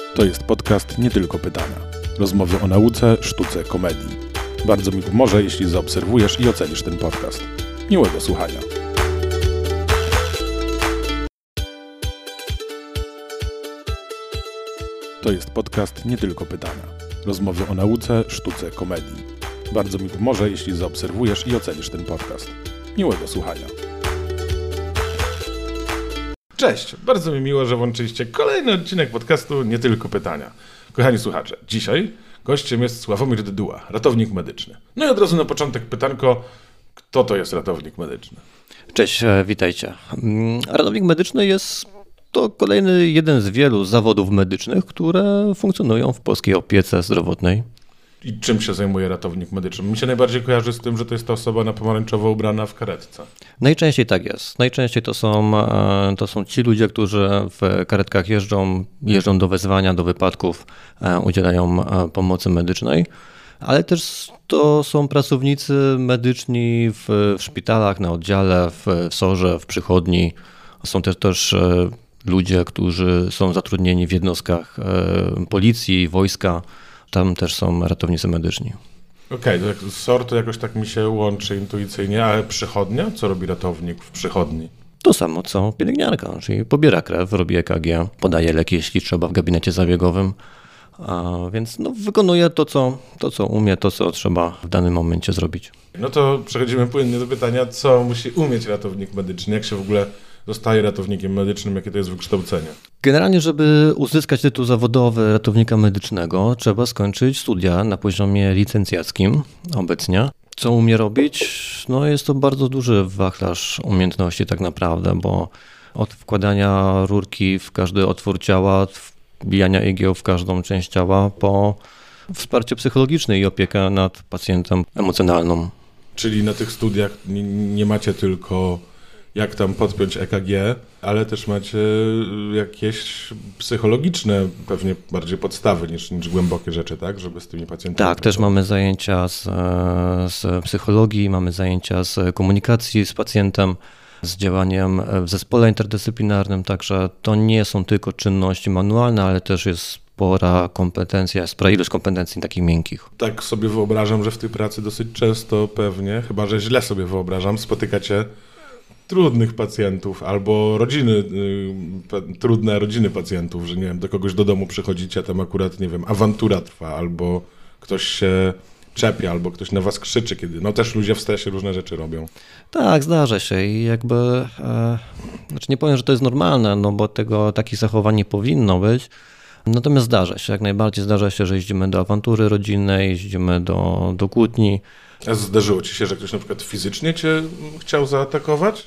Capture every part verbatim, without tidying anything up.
To jest podcast Nie Tylko Pytania. Rozmowy o nauce, sztuce, komedii. Bardzo mi pomoże, jeśli zaobserwujesz i ocenisz ten podcast. Miłego słuchania. To jest podcast Nie Tylko Pytania. Rozmowy o nauce, sztuce, komedii. Bardzo mi pomoże, jeśli zaobserwujesz i ocenisz ten podcast. Miłego słuchania. Cześć, bardzo mi miło, że włączyliście kolejny odcinek podcastu Nie Tylko Pytania. Kochani słuchacze, dzisiaj gościem jest Sławomir Dyduła, ratownik medyczny. No i od razu na początek pytanko, kto to jest ratownik medyczny? Cześć, witajcie. Ratownik medyczny jest to kolejny jeden z wielu zawodów medycznych, które funkcjonują w polskiej opiece zdrowotnej. I czym się zajmuje ratownik medyczny? Mi się najbardziej kojarzy z tym, że to jest ta osoba na pomarańczowo ubrana w karetce. Najczęściej tak jest. Najczęściej to są, to są ci ludzie, którzy w karetkach jeżdżą, jeżdżą do wezwania, do wypadków, udzielają pomocy medycznej, ale też to są pracownicy medyczni w, w szpitalach, na oddziale, w sorze, w przychodni. Są też, też ludzie, którzy są zatrudnieni w jednostkach policji, wojska. Tam też są ratownicy medyczni. Okej, okay, S O R to jakoś tak mi się łączy intuicyjnie, ale przychodnia? Co robi ratownik w przychodni? To samo co pielęgniarka, czyli pobiera krew, robi E K G, podaje leki, jeśli trzeba w gabinecie zabiegowym, a więc no, wykonuje to co, to, co umie, to, co trzeba w danym momencie zrobić. No to przechodzimy płynnie do pytania, co musi umieć ratownik medyczny, jak się w ogóle zostaje ratownikiem medycznym, jakie to jest wykształcenie? Generalnie, żeby uzyskać tytuł zawodowy ratownika medycznego, trzeba skończyć studia na poziomie licencjackim obecnie. Co umie robić? No jest to bardzo duży wachlarz umiejętności tak naprawdę, bo od wkładania rurki w każdy otwór ciała, wbijania igieł w każdą część ciała, po wsparcie psychologiczne i opiekę nad pacjentem emocjonalną. Czyli na tych studiach nie, nie macie tylko jak tam podpiąć E K G, ale też macie jakieś psychologiczne pewnie bardziej podstawy niż, niż głębokie rzeczy, tak? Żeby z tymi pacjentami... Tak, też mamy zajęcia z, z psychologii, mamy zajęcia z komunikacji z pacjentem, z działaniem w zespole interdyscyplinarnym, także to nie są tylko czynności manualne, ale też jest spora kompetencja, spora ilość kompetencji takich miękkich. Tak sobie wyobrażam, że w tej pracy dosyć często pewnie, chyba że źle sobie wyobrażam, spotykacie trudnych pacjentów albo rodziny, y, trudne rodziny pacjentów, że nie wiem, do kogoś do domu przychodzicie, tam akurat, nie wiem, awantura trwa, albo ktoś się czepia, albo ktoś na was krzyczy, kiedy, no też ludzie w stresie różne rzeczy robią. Tak, zdarza się i jakby, e, znaczy nie powiem, że to jest normalne, no bo tego, takich zachowań nie powinno być, natomiast zdarza się, jak najbardziej zdarza się, że jeździmy do awantury rodzinnej, jeździmy do, do kłótni. A zdarzyło ci się, że ktoś na przykład fizycznie cię chciał zaatakować?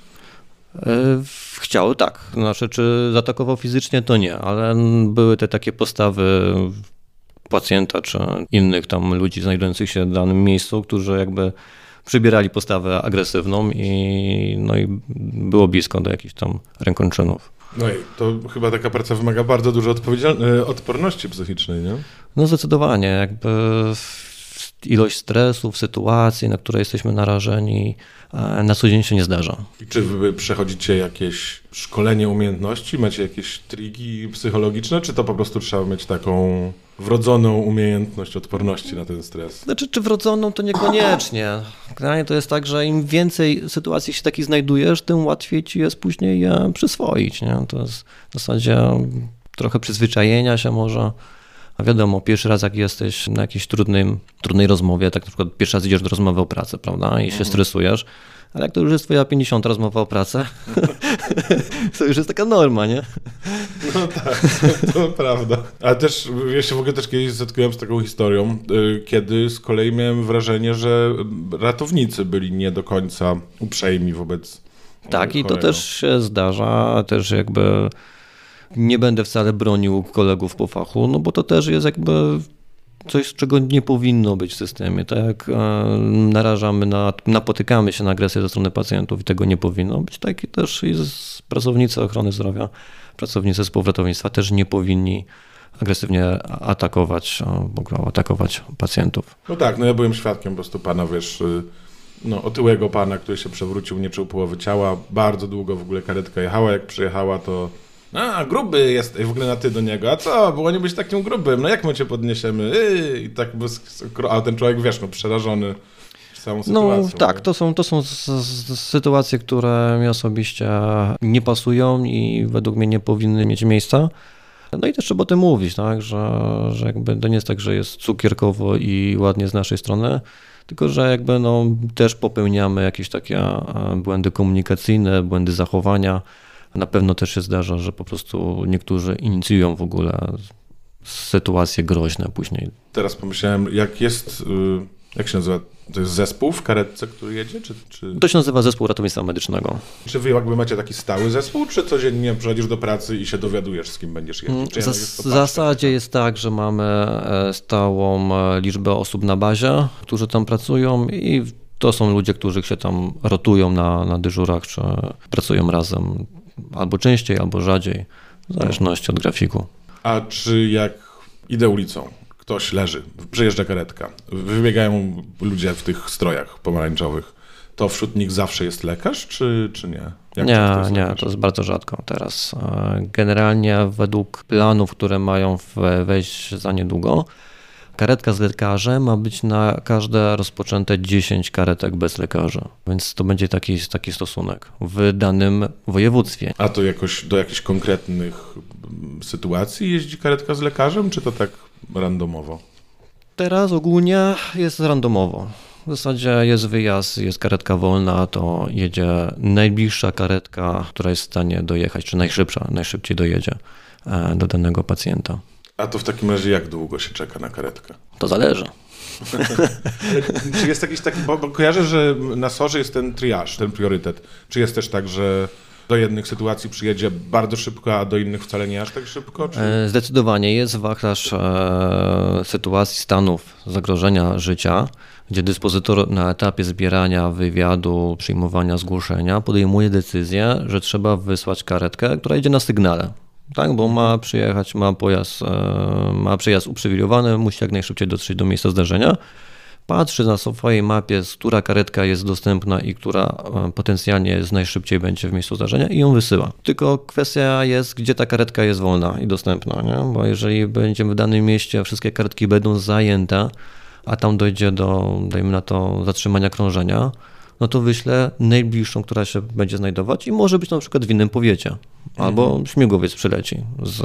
Chciał, tak. Znaczy, czy zaatakował fizycznie, to nie, ale były te takie postawy pacjenta czy innych tam ludzi znajdujących się w danym miejscu, którzy jakby przybierali postawę agresywną i, no i było blisko do jakichś tam rękoczynów. No i to chyba taka praca wymaga bardzo dużo odpowiedzial- odporności psychicznej, nie? No zdecydowanie, jakby ilość stresów, sytuacji, na które jesteśmy narażeni, na co dzień się nie zdarza. I czy wy przechodzicie jakieś szkolenie umiejętności, macie jakieś triki psychologiczne, czy to po prostu trzeba mieć taką wrodzoną umiejętność odporności na ten stres? Znaczy, czy wrodzoną, to niekoniecznie. Generalnie to jest tak, że im więcej sytuacji się takich znajdujesz, tym łatwiej ci jest później je przyswoić, nie? To jest w zasadzie trochę przyzwyczajenia się może. A wiadomo, pierwszy raz jak jesteś na jakiejś trudnej, trudnej rozmowie, tak na przykład pierwszy raz idziesz do rozmowy o pracę, prawda, i się mhm. stresujesz, ale jak to już jest twoja pięćdziesiąta rozmowa o pracę, to już jest taka norma, nie? No tak, to, to prawda. Ale też, ja się w ogóle też kiedyś zetknąłem z taką historią, kiedy z kolei miałem wrażenie, że ratownicy byli nie do końca uprzejmi wobec Tak, chorego. I to też się zdarza, też jakby nie będę wcale bronił kolegów po fachu, no bo to też jest jakby coś, czego nie powinno być w systemie. Tak jak narażamy, na, napotykamy się na agresję ze strony pacjentów i tego nie powinno być, tak i też i pracownicy ochrony zdrowia, pracownicy współratownictwa też nie powinni agresywnie atakować, w ogóle atakować pacjentów. No tak, no ja byłem świadkiem po prostu pana, wiesz, no, otyłego pana, który się przewrócił, nie czuł połowy ciała, bardzo długo w ogóle karetka jechała, jak przyjechała, to A, gruby jest, i w ogóle na ty do niego, a co, było nie być takim grubym, no jak my cię podniesiemy? Yy, I tak, a ten człowiek, wiesz, no przerażony całą sytuacją. No tak, to są, to są z, z, sytuacje, które mi osobiście nie pasują i według mnie nie powinny mieć miejsca. No i też trzeba o tym mówić, tak, że, że jakby to nie jest tak, że jest cukierkowo i ładnie z naszej strony, tylko że jakby no też popełniamy jakieś takie błędy komunikacyjne, błędy zachowania. Na pewno też się zdarza, że po prostu niektórzy inicjują w ogóle sytuacje groźne później. Teraz pomyślałem, jak jest, jak się nazywa, to jest zespół w karetce, który jedzie? Czy, czy... To się nazywa zespół ratownictwa medycznego. Czy wy jakby macie taki stały zespół, czy codziennie przychodzisz do pracy i się dowiadujesz, z kim będziesz jeździć? W zasadzie jest tak, że mamy stałą liczbę osób na bazie, którzy tam pracują i to są ludzie, którzy się tam rotują na, na dyżurach, czy pracują razem albo częściej, albo rzadziej, w zależności od grafiku. A czy jak idę ulicą, ktoś leży, przejeżdża karetka, wybiegają ludzie w tych strojach pomarańczowych, to wśród nich zawsze jest lekarz, czy, czy nie? Jak nie, to nie, lekarz? To jest bardzo rzadko teraz. Generalnie według planów, które mają wejść za niedługo, karetka z lekarzem ma być na każde rozpoczęte dziesięć karetek bez lekarza, więc to będzie taki, taki stosunek w danym województwie. A to jakoś do jakichś konkretnych sytuacji jeździ karetka z lekarzem, czy to tak randomowo? Teraz ogólnie jest randomowo. W zasadzie jest wyjazd, jest karetka wolna, to jedzie najbliższa karetka, która jest w stanie dojechać, czy najszybsza, najszybciej dojedzie do danego pacjenta. A to w takim razie jak długo się czeka na karetkę? To zależy. Ale czy jest jakiś taki, bo, bo kojarzę, że na sorze jest ten triaż, ten priorytet. Czy jest też tak, że do jednych sytuacji przyjedzie bardzo szybko, a do innych wcale nie aż tak szybko? Czy... Zdecydowanie jest wachlarz e, sytuacji, stanów zagrożenia życia, gdzie dyspozytor na etapie zbierania wywiadu, przyjmowania zgłoszenia podejmuje decyzję, że trzeba wysłać karetkę, która idzie na sygnale. Tak, bo ma przyjechać, ma pojazd, ma przyjazd uprzywilejowany, musi jak najszybciej dotrzeć do miejsca zdarzenia. Patrzy na swojej mapie, która karetka jest dostępna i która potencjalnie jest najszybciej będzie w miejscu zdarzenia i ją wysyła. Tylko kwestia jest, gdzie ta karetka jest wolna i dostępna, nie? Bo jeżeli będziemy w danym mieście, wszystkie karetki będą zajęte, a tam dojdzie do, dajmy na to, zatrzymania krążenia, no to wyślę najbliższą, która się będzie znajdować i może być na przykład w innym powiecie. Albo mhm. śmigłowiec przyleci z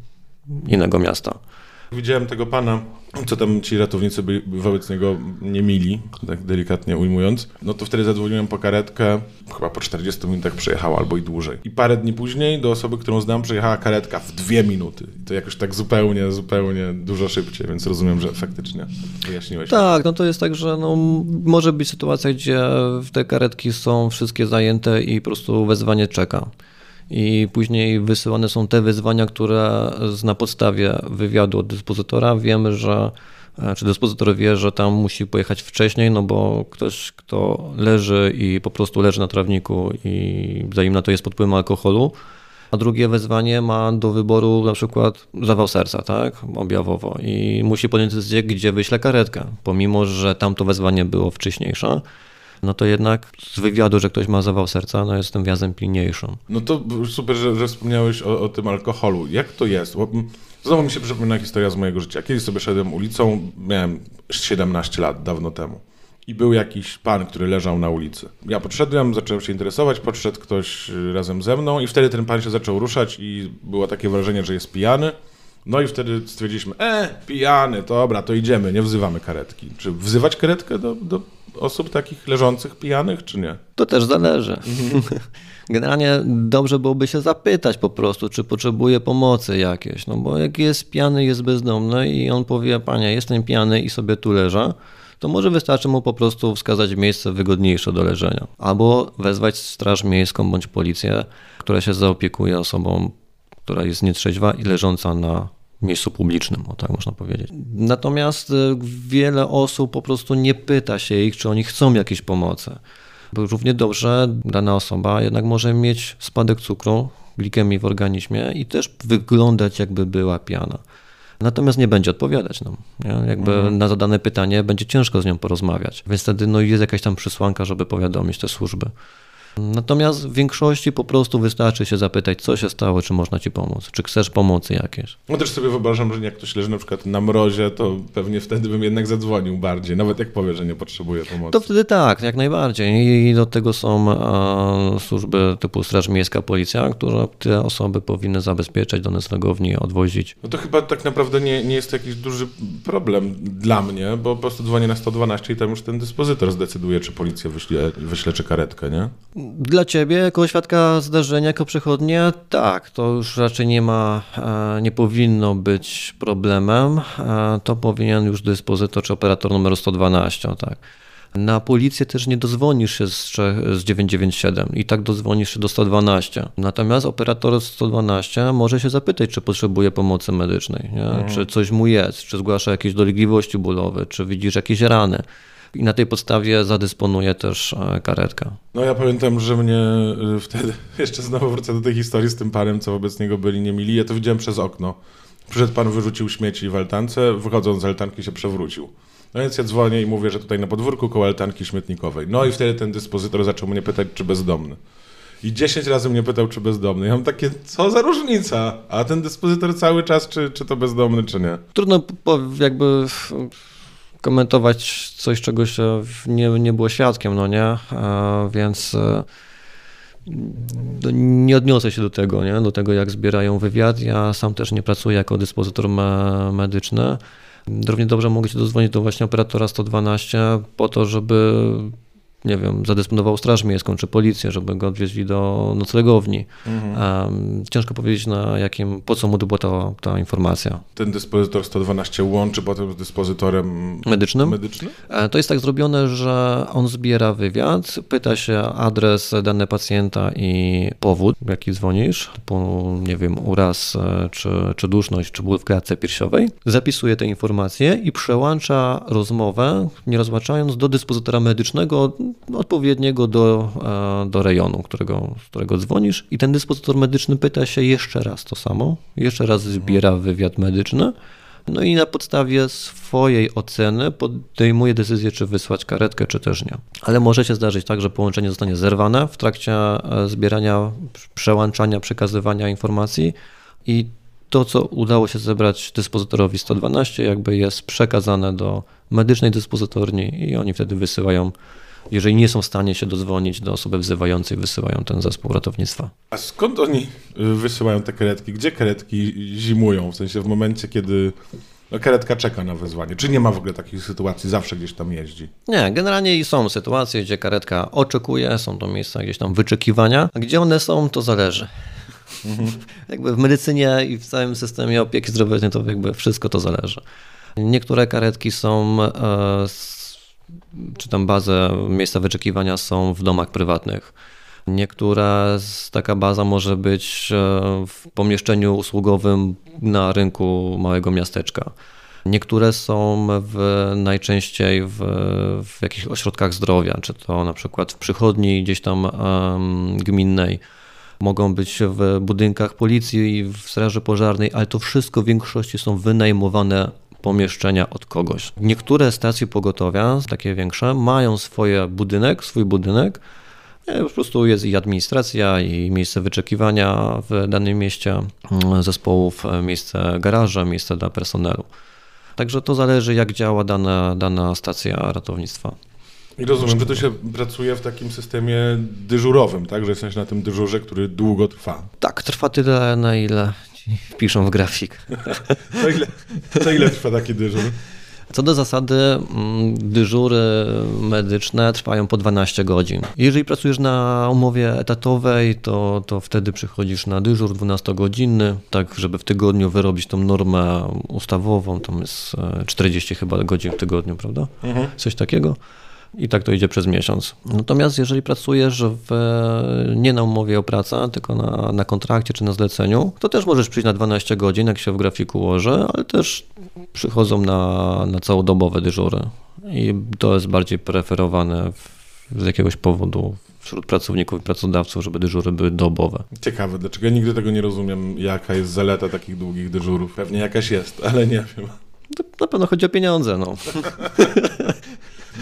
innego miasta. Widziałem tego pana, co tam ci ratownicy byli wobec niego niemili, tak delikatnie ujmując. No to wtedy zadzwoniłem po karetkę, chyba po czterdziestu minutach przyjechała albo i dłużej. I parę dni później do osoby, którą znam, przyjechała karetka w dwie minuty. I to jakoś tak zupełnie, zupełnie dużo szybciej, więc rozumiem, że faktycznie wyjaśniłeś. Tak, no to jest tak, że no, może być sytuacja, gdzie te karetki są wszystkie zajęte i po prostu wezwanie czeka. I później wysyłane są te wyzwania, które na podstawie wywiadu od dyspozytora wiemy, że, czy dyspozytor wie, że tam musi pojechać wcześniej, no bo ktoś, kto leży i po prostu leży na trawniku i zanim na to jest pod wpływem alkoholu, a drugie wezwanie ma do wyboru na przykład zawał serca, tak, objawowo i musi podjąć decyzję, gdzie wyśle karetkę, pomimo, że tamto wezwanie było wcześniejsze. No to jednak z wywiadu, że ktoś ma zawał serca, no jest tym wjazdem pilniejszym. No to super, że, że wspomniałeś o, o tym alkoholu. Jak to jest? Bo znowu mi się przypomina historia z mojego życia. Kiedyś sobie szedłem ulicą, miałem siedemnaście lat, dawno temu. I był jakiś pan, który leżał na ulicy. Ja podszedłem, zacząłem się interesować, podszedł ktoś razem ze mną i wtedy ten pan się zaczął ruszać i było takie wrażenie, że jest pijany. No i wtedy stwierdziliśmy, e, pijany, dobra, to idziemy, nie wzywamy karetki. Czy wzywać karetkę do, do osób takich leżących pijanych, czy nie? To też zależy. Generalnie dobrze byłoby się zapytać po prostu, czy potrzebuje pomocy jakiejś, no bo jak jest pijany, jest bezdomny i on powie, panie, jestem pijany i sobie tu leżę, to może wystarczy mu po prostu wskazać miejsce wygodniejsze do leżenia. Albo wezwać straż miejską bądź policję, która się zaopiekuje osobą, która jest nietrzeźwa i leżąca na miejscu publicznym, o tak można powiedzieć. Natomiast wiele osób po prostu nie pyta się ich, czy oni chcą jakiejś pomocy. Bo równie dobrze dana osoba jednak może mieć spadek cukru, glikemii w organizmie i też wyglądać, jakby była pijana. Natomiast nie będzie odpowiadać nam. Nie? Jakby mhm. na zadane pytanie będzie ciężko z nią porozmawiać. Więc wtedy no, jest jakaś tam przesłanka, żeby powiadomić te służby. Natomiast w większości po prostu wystarczy się zapytać, co się stało, czy można ci pomóc, czy chcesz pomocy jakieś. No też sobie wyobrażam, że jak ktoś leży na przykład na mrozie, to pewnie wtedy bym jednak zadzwonił bardziej, nawet jak powie, że nie potrzebuje pomocy. To wtedy tak, jak najbardziej. I do tego są e, służby typu Straż Miejska, Policja, które te osoby powinny zabezpieczać, do noclegowni odwozić. No to chyba tak naprawdę nie, nie jest to jakiś duży problem dla mnie, bo po prostu dzwonię na sto dwanaście i tam już ten dyspozytor zdecyduje, czy policja wyśle, wyśle czy karetkę, nie? Dla ciebie, jako świadka zdarzenia, jako przechodnia, tak, to już raczej nie ma, nie powinno być problemem. To powinien już dyspozytor czy operator numeru sto dwanaście, tak. Na policję też nie dozwonisz się z, z dziewięćset dziewięćdziesiąt siedem i tak dozwonisz się do sto dwanaście. Natomiast operator sto dwanaście może się zapytać, czy potrzebuje pomocy medycznej, nie? Mhm. Czy coś mu jest, czy zgłasza jakieś dolegliwości bólowe, czy widzisz jakieś rany. I na tej podstawie zadysponuje też karetka. No ja pamiętam, że mnie wtedy, jeszcze znowu wrócę do tej historii z tym panem, co wobec niego byli niemili, ja to widziałem przez okno. Przyszedł pan, wyrzucił śmieci w altance, wychodząc z altanki się przewrócił. No więc ja dzwonię i mówię, że tutaj na podwórku koło altanki śmietnikowej. No i wtedy ten dyspozytor zaczął mnie pytać, czy bezdomny. I dziesięć razy mnie pytał, czy bezdomny. Ja mam takie, co za różnica? A ten dyspozytor cały czas, czy, czy to bezdomny, czy nie? Trudno jakby komentować coś, czego się nie, nie było świadkiem, no nie? Więc nie odniosę się do tego, nie? Do tego, jak zbierają wywiad. Ja sam też nie pracuję jako dyspozytor me- medyczny. Równie dobrze mogę się dozwonić do właśnie operatora sto dwanaście po to, żeby, nie wiem, zadysponował Straż Miejską czy Policję, żeby go odwieźli do noclegowni. Mhm. Um, ciężko powiedzieć, na jakim, po co mu była ta, ta informacja. Ten dyspozytor sto dwanaście łączy potem z dyspozytorem medycznym? medycznym? To jest tak zrobione, że on zbiera wywiad, pyta się adres, dane pacjenta i powód, jaki dzwonisz, typu, nie wiem, uraz, czy, czy duszność, czy ból w klatce piersiowej. Zapisuje te informacje i przełącza rozmowę, nie rozłączając, do dyspozytora medycznego, odpowiedniego do, do rejonu, którego, z którego dzwonisz, i ten dyspozytor medyczny pyta się jeszcze raz to samo, jeszcze raz zbiera wywiad medyczny, no i na podstawie swojej oceny podejmuje decyzję, czy wysłać karetkę, czy też nie. Ale może się zdarzyć tak, że połączenie zostanie zerwane w trakcie zbierania, przełączania, przekazywania informacji i to, co udało się zebrać dyspozytorowi sto dwanaście, jakby jest przekazane do medycznej dyspozytorni i oni wtedy wysyłają. Jeżeli nie są w stanie się dozwonić do osoby wzywającej, wysyłają ten zespół ratownictwa. A skąd oni wysyłają te karetki? Gdzie karetki zimują? W sensie w momencie, kiedy no, karetka czeka na wezwanie. Czy nie ma w ogóle takich sytuacji? Zawsze gdzieś tam jeździ? Nie, generalnie są sytuacje, gdzie karetka oczekuje, są to miejsca gdzieś tam wyczekiwania. A gdzie one są, to zależy. Mhm. Jakby w medycynie i w całym systemie opieki zdrowotnej to jakby wszystko to zależy. Niektóre karetki są... E, czy tam bazę, miejsca wyczekiwania są w domach prywatnych. Niektóra z, taka baza może być w pomieszczeniu usługowym na rynku małego miasteczka. Niektóre są w, najczęściej w, w jakichś ośrodkach zdrowia, czy to na przykład w przychodni gdzieś tam um, gminnej. Mogą być w budynkach policji i w straży pożarnej, ale to wszystko w większości są wynajmowane pomieszczenia od kogoś. Niektóre stacje pogotowia, takie większe, mają swoje budynek, swój budynek. Po prostu jest i administracja, i miejsce wyczekiwania w danym mieście zespołów, miejsce garaża, miejsce dla personelu. Także to zależy, jak działa dana, dana stacja ratownictwa. I rozumiem, że to się pracuje w takim systemie dyżurowym, tak? Że jesteś na tym dyżurze, który długo trwa. Tak, trwa tyle, na ile wpiszą w grafik. To ile, to ile trwa taki dyżur? Co do zasady, dyżury medyczne trwają po dwanaście godzin. Jeżeli pracujesz na umowie etatowej, to, to wtedy przychodzisz na dyżur dwunastogodzinny, tak żeby w tygodniu wyrobić tą normę ustawową, tam jest czterdzieści chyba godzin w tygodniu, prawda? Mhm. Coś takiego. I tak to idzie przez miesiąc. Natomiast jeżeli pracujesz w, nie na umowie o pracę, tylko na, na kontrakcie czy na zleceniu, to też możesz przyjść na dwanaście godzin, jak się w grafiku ułoży, ale też przychodzą na, na całodobowe dyżury. I to jest bardziej preferowane w, z jakiegoś powodu wśród pracowników i pracodawców, żeby dyżury były dobowe. Ciekawe, dlaczego ja nigdy tego nie rozumiem, jaka jest zaleta takich długich dyżurów. Pewnie jakaś jest, ale nie wiem. To na pewno chodzi o pieniądze, no.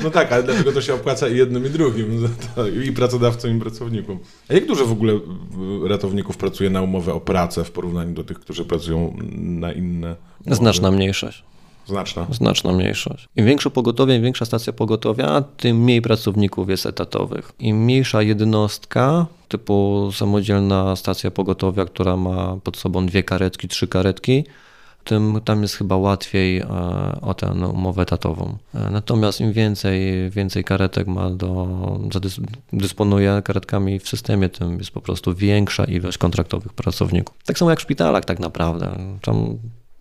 No tak, ale dlaczego to się opłaca i jednym i drugim, i pracodawcom i pracownikom. A jak dużo w ogóle ratowników pracuje na umowę o pracę w porównaniu do tych, którzy pracują na inne umowy? Znaczna mniejszość. Znaczna. Znaczna mniejszość. Im większe pogotowie, im większa stacja pogotowia, tym mniej pracowników jest etatowych. Im mniejsza jednostka, typu samodzielna stacja pogotowia, która ma pod sobą dwie karetki, trzy karetki, tym tam jest chyba łatwiej o tę umowę etatową. Natomiast im więcej, więcej karetek ma do, dysponuje karetkami w systemie, tym jest po prostu większa ilość kontraktowych pracowników. Tak samo jak w szpitalach tak naprawdę. Tam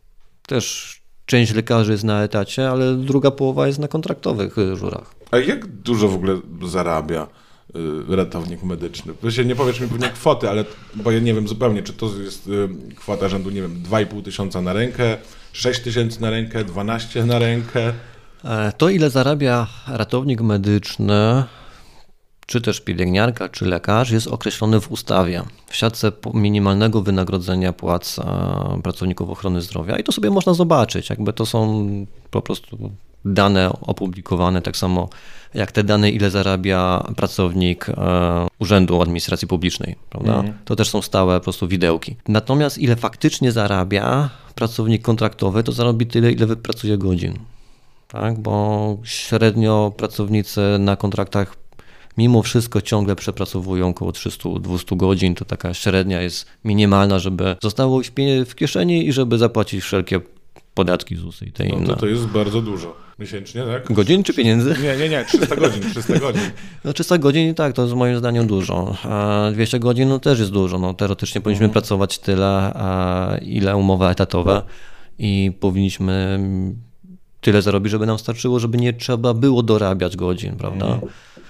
też część lekarzy jest na etacie, ale druga połowa jest na kontraktowych dyżurach. A jak dużo w ogóle zarabia y, ratownik medyczny? Wiecie, nie powiesz mi pewnie kwoty, ale bo ja nie wiem zupełnie, czy to jest y, kwota rzędu, nie wiem, dwa i pół tysiąca na rękę, sześć tysięcy na rękę, dwanaście na rękę. To, ile zarabia ratownik medyczny, czy też pielęgniarka, czy lekarz, jest określony w ustawie, w siatce minimalnego wynagrodzenia płac pracowników ochrony zdrowia i to sobie można zobaczyć, jakby to są po prostu dane opublikowane, tak samo jak te dane, ile zarabia pracownik Urzędu Administracji Publicznej, prawda? Mm. To też są stałe po prostu widełki. Natomiast ile faktycznie zarabia pracownik kontraktowy, to zarobi tyle, ile wypracuje godzin, tak? Bo średnio pracownicy na kontraktach mimo wszystko ciągle przepracowują około trzysta do dwustu godzin, to taka średnia jest minimalna, żeby zostało w kieszeni i żeby zapłacić wszelkie podatki ZUS-y i te inne. No to, to jest bardzo dużo. Miesięcznie, tak? Godzin czy pieniędzy? Nie, nie, nie, trzysta godzin, trzysta godzin. No trzysta godzin tak, to jest moim zdaniem dużo. A dwieście godzin no też jest dużo. No teoretycznie powinniśmy mhm. pracować tyle, a ile umowy etatowe i powinniśmy tyle zarobić, żeby nam starczyło, żeby nie trzeba było dorabiać godzin, prawda? Mhm.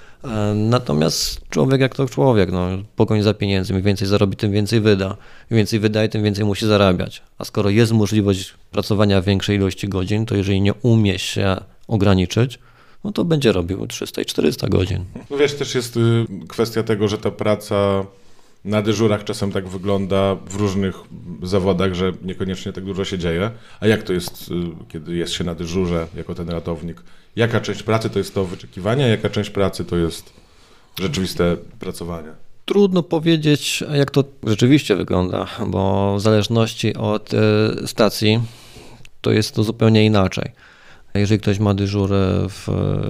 Natomiast człowiek jak to człowiek, no, pogoń za pieniędzmi, im więcej zarobi, tym więcej wyda. Im więcej wydaje, tym więcej musi zarabiać. A skoro jest możliwość pracowania większej ilości godzin, to jeżeli nie umie się ograniczyć, no to będzie robił trzysta i czterysta godzin. No wiesz, też jest kwestia tego, że ta praca na dyżurach czasem tak wygląda w różnych zawodach, że niekoniecznie tak dużo się dzieje. A jak to jest, kiedy jest się na dyżurze jako ten ratownik? Jaka część pracy to jest to wyczekiwanie, a jaka część pracy to jest rzeczywiste pracowanie? Trudno powiedzieć, jak to rzeczywiście wygląda, bo w zależności od stacji to jest to zupełnie inaczej. Jeżeli ktoś ma dyżury w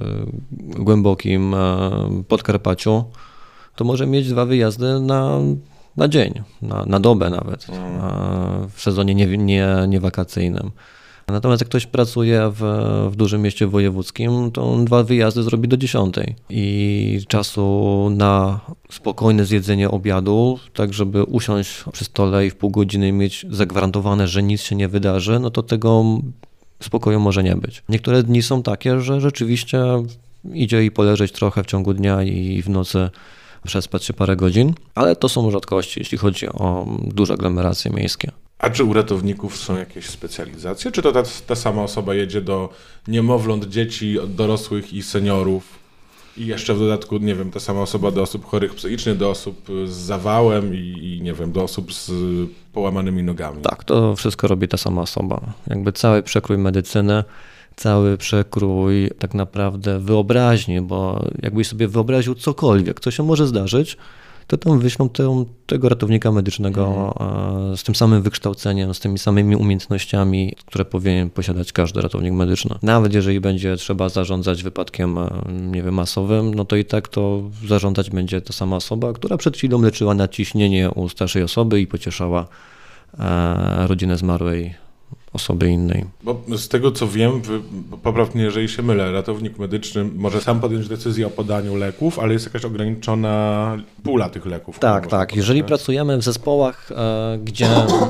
głębokim Podkarpaciu, to może mieć dwa wyjazdy na, na dzień, na, na dobę nawet, mm. w sezonie nie, nie, niewakacyjnym. Natomiast jak ktoś pracuje w, w dużym mieście wojewódzkim, to on dwa wyjazdy zrobi do dziesiątej i czasu na spokojne zjedzenie obiadu, tak żeby usiąść przy stole i w pół godziny mieć zagwarantowane, że nic się nie wydarzy, no to tego spokoju może nie być. Niektóre dni są takie, że rzeczywiście idzie i poleżeć trochę w ciągu dnia i w nocy przespać się parę godzin, ale to są rzadkości, jeśli chodzi o duże aglomeracje miejskie. A czy u ratowników są jakieś specjalizacje? Czy to ta, ta sama osoba jedzie do niemowląt, dzieci, dorosłych i seniorów i jeszcze w dodatku, nie wiem, ta sama osoba do osób chorych psychicznie, do osób z zawałem i, i nie wiem, do osób z połamanymi nogami? Tak, to wszystko robi ta sama osoba. Jakby cały przekrój medycyny, cały przekrój tak naprawdę wyobraźni, bo jakbyś sobie wyobraził cokolwiek, co się może zdarzyć, to tam wyślą te, tego ratownika medycznego mm. z tym samym wykształceniem, z tymi samymi umiejętnościami, które powinien posiadać każdy ratownik medyczny. Nawet jeżeli będzie trzeba zarządzać wypadkiem, nie wiem, masowym, no to i tak to zarządzać będzie ta sama osoba, która przed chwilą leczyła nadciśnienie u starszej osoby i pocieszała rodzinę zmarłej osoby innej. Bo z tego co wiem, popraw mnie, jeżeli się mylę, ratownik medyczny może sam podjąć decyzję o podaniu leków, ale jest jakaś ograniczona pula tych leków. Tak, tak. Podać. Jeżeli pracujemy w zespołach, gdzie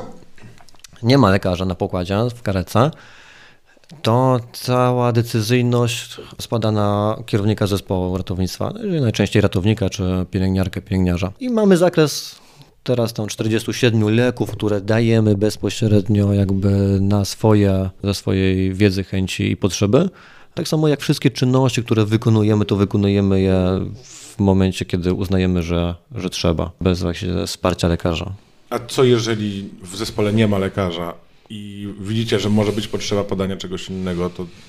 nie ma lekarza na pokładzie w karetce, to cała decyzyjność spada na kierownika zespołu ratownictwa, najczęściej ratownika czy pielęgniarkę, pielęgniarza. I mamy zakres teraz tam czterdziestu siedmiu leków, które dajemy bezpośrednio jakby na swoje, ze swojej wiedzy, chęci i potrzeby. Tak samo jak wszystkie czynności, które wykonujemy, to wykonujemy je w momencie, kiedy uznajemy, że, że trzeba, bez właśnie wsparcia lekarza. A co jeżeli w zespole nie ma lekarza i widzicie, że może być potrzeba podania czegoś innego, to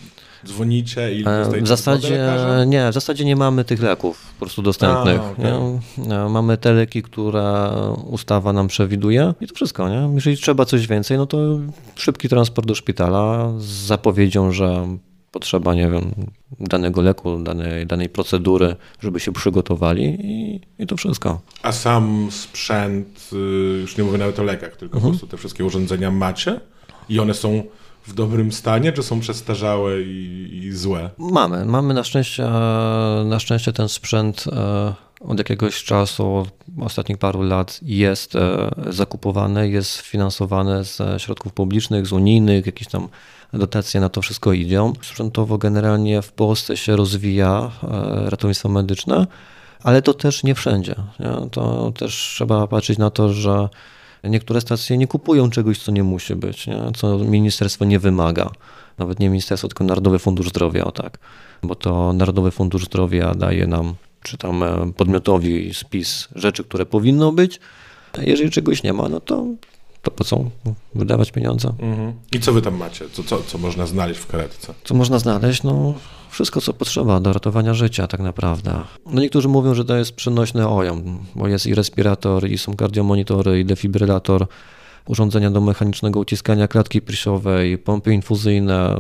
dzwonicie i E, dostajecie W zasadzie do lekarza? nie, w zasadzie nie mamy tych leków po prostu dostępnych. A, okej. Nie? E, Mamy te leki, które ustawa nam przewiduje i to wszystko. Nie? Jeżeli trzeba coś więcej, no to szybki transport do szpitala z zapowiedzią, że potrzeba, nie wiem, danego leku, danej, danej procedury, żeby się przygotowali i, i to wszystko. A sam sprzęt, y, już nie mówię nawet o lekach, tylko Mhm. po prostu te wszystkie urządzenia macie? I one są w dobrym stanie, czy są przestarzałe i, i złe? Mamy, mamy na szczęście, na szczęście ten sprzęt e, od jakiegoś czasu, od ostatnich paru lat jest e, zakupowany, jest finansowany ze środków publicznych, z unijnych, jakieś tam dotacje na to wszystko idą. Sprzętowo generalnie w Polsce się rozwija e, ratownictwo medyczne, ale to też nie wszędzie. Nie? To też trzeba patrzeć na to, że niektóre stacje nie kupują czegoś, co nie musi być, nie? Co ministerstwo nie wymaga. Nawet nie ministerstwo, tylko Narodowy Fundusz Zdrowia, o tak. Bo to Narodowy Fundusz Zdrowia daje nam, czy tam e, podmiotowi spis rzeczy, które powinno być. A jeżeli czegoś nie ma, no to, to po co wydawać pieniądze? Mhm. I co wy tam macie? Co, co, co można znaleźć w karetce? Co można znaleźć? No wszystko, co potrzeba do ratowania życia tak naprawdę. No niektórzy mówią, że to jest przenośny ojom, bo jest i respirator, i są kardiomonitory, i defibrylator, urządzenia do mechanicznego uciskania klatki piersiowej, pompy infuzyjne,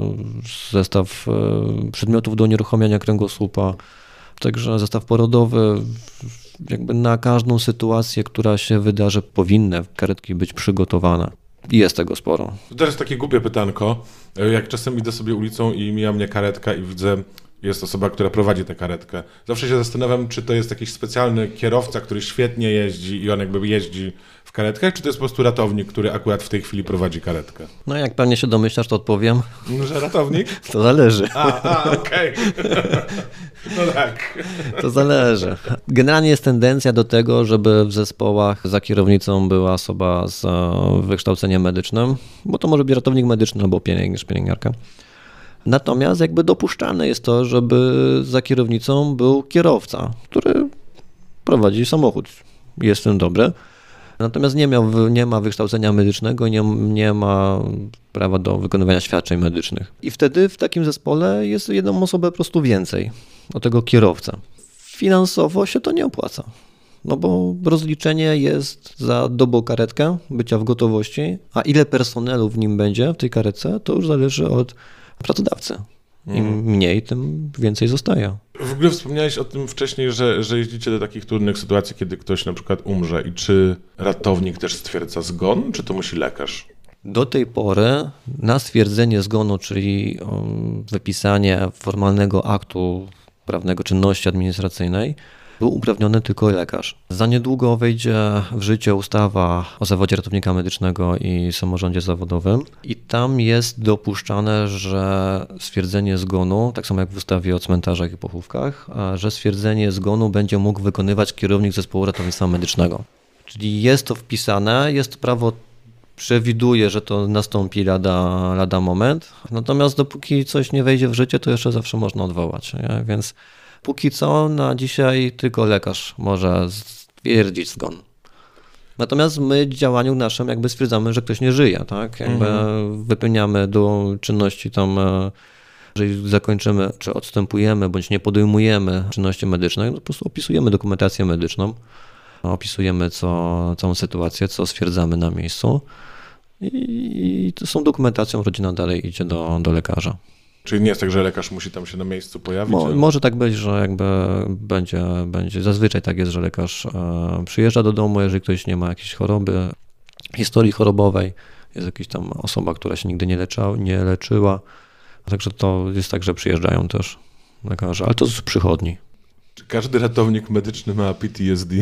zestaw e, przedmiotów do unieruchamiania kręgosłupa, także zestaw porodowy. Jakby na każdą sytuację, która się wydarzy, powinny karetki być przygotowane. I jest tego sporo. To teraz takie głupie pytanko. Jak czasem idę sobie ulicą i mija mnie karetka i widzę, jest osoba, która prowadzi tę karetkę. Zawsze się zastanawiam, czy to jest jakiś specjalny kierowca, który świetnie jeździ i on jakby jeździ w karetkach, czy to jest po prostu ratownik, który akurat w tej chwili prowadzi karetkę? No jak pewnie się domyślasz, to odpowiem. No, że ratownik? To zależy. A, a okej. No tak. To zależy. Generalnie jest tendencja do tego, żeby w zespołach za kierownicą była osoba z e, wykształceniem medycznym, bo to może być ratownik medyczny albo pielęgniarz, pielęgniarka. Natomiast jakby dopuszczane jest to, żeby za kierownicą był kierowca, który prowadzi samochód. Jest w tym dobry. Natomiast nie, miał, nie ma wykształcenia medycznego, nie, nie ma prawa do wykonywania świadczeń medycznych. I wtedy w takim zespole jest jedną osobę po prostu więcej od tego kierowca. Finansowo się to nie opłaca, no bo rozliczenie jest za dobokaretkę, bycia w gotowości, a ile personelu w nim będzie, w tej karetce, to już zależy od pracodawcy. Im mniej, tym więcej zostaje. W ogóle wspomniałeś o tym wcześniej, że, że jeździcie do takich trudnych sytuacji, kiedy ktoś na przykład umrze. I czy ratownik też stwierdza zgon, czy to musi lekarz? Do tej pory na stwierdzenie zgonu, czyli um, wypisanie formalnego aktu prawnego czynności administracyjnej, był uprawniony tylko lekarz. Za niedługo wejdzie w życie ustawa o zawodzie ratownika medycznego i samorządzie zawodowym i tam jest dopuszczane, że stwierdzenie zgonu, tak samo jak w ustawie o cmentarzach i pochówkach, że stwierdzenie zgonu będzie mógł wykonywać kierownik zespołu ratownictwa medycznego. Czyli jest to wpisane, jest prawo przewiduje, że to nastąpi lada, lada moment, natomiast dopóki coś nie wejdzie w życie, to jeszcze zawsze można odwołać, nie? Więc póki co na dzisiaj tylko lekarz może stwierdzić zgon. Natomiast my w działaniu naszym jakby stwierdzamy, że ktoś nie żyje, tak? Jakby mhm. wypełniamy do czynności tam, jeżeli zakończymy, czy odstępujemy, bądź nie podejmujemy czynności medycznych, no po prostu opisujemy dokumentację medyczną, opisujemy co, całą sytuację, co stwierdzamy na miejscu i, i to są dokumentacją, rodzina dalej idzie do, do lekarza. Czyli nie jest tak, że lekarz musi tam się na miejscu pojawić? Mo, ale... Może tak być, że jakby będzie, będzie, zazwyczaj tak jest, że lekarz e, przyjeżdża do domu, jeżeli ktoś nie ma jakiejś choroby, historii chorobowej, jest jakaś tam osoba, która się nigdy nie, lecza, nie leczyła, także to jest tak, że przyjeżdżają też lekarze, ale to z przychodni. Czy każdy ratownik medyczny ma P T S D?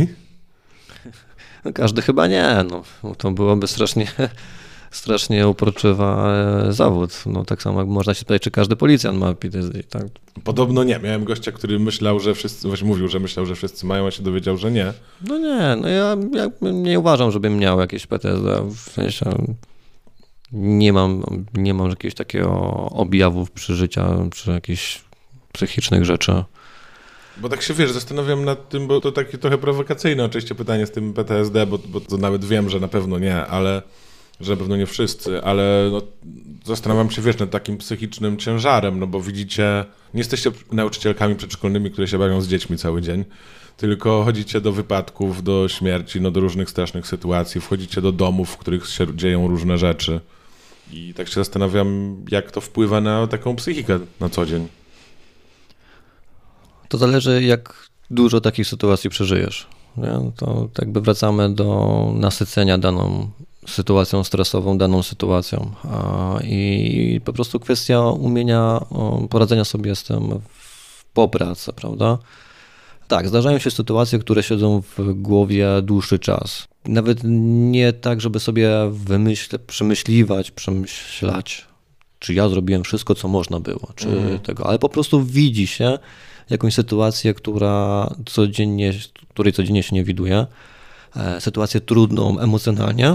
No każdy chyba nie, no to byłoby strasznie... strasznie uporczywa zawód. No tak samo jak można się pytać, czy każdy policjant ma P T S D, tak? Podobno nie. Miałem gościa, który myślał, że wszyscy, właśnie mówił, że myślał, że wszyscy mają, a się dowiedział, że nie. No nie, no ja, ja nie uważam, żebym miał jakieś P T S D, w sensie nie mam, nie mam jakiegoś takiego objawów przeżycia, czy jakichś psychicznych rzeczy. Bo tak się, wiesz, zastanawiam nad tym, bo to takie trochę prowokacyjne oczywiście pytanie z tym P T S D, bo, bo to nawet wiem, że na pewno nie, ale że na pewno nie wszyscy, ale no, zastanawiam się, wiesz, nad takim psychicznym ciężarem, no bo widzicie, nie jesteście nauczycielkami przedszkolnymi, które się bawią z dziećmi cały dzień, tylko chodzicie do wypadków, do śmierci, no do różnych strasznych sytuacji, wchodzicie do domów, w których się dzieją różne rzeczy i tak się zastanawiam, jak to wpływa na taką psychikę na co dzień. To zależy, jak dużo takich sytuacji przeżyjesz. Nie? To jakby wracamy do nasycenia daną sytuacją stresową, daną sytuacją i po prostu kwestia umienia poradzenia sobie z tym po pracy, prawda? Tak, zdarzają się sytuacje, które siedzą w głowie dłuższy czas. Nawet nie tak, żeby sobie wymyśl, przemyśliwać, przemyślać, czy ja zrobiłem wszystko, co można było, czy mm. tego, ale po prostu widzi się jakąś sytuację, która codziennie, której codziennie się nie widuje, sytuację trudną emocjonalnie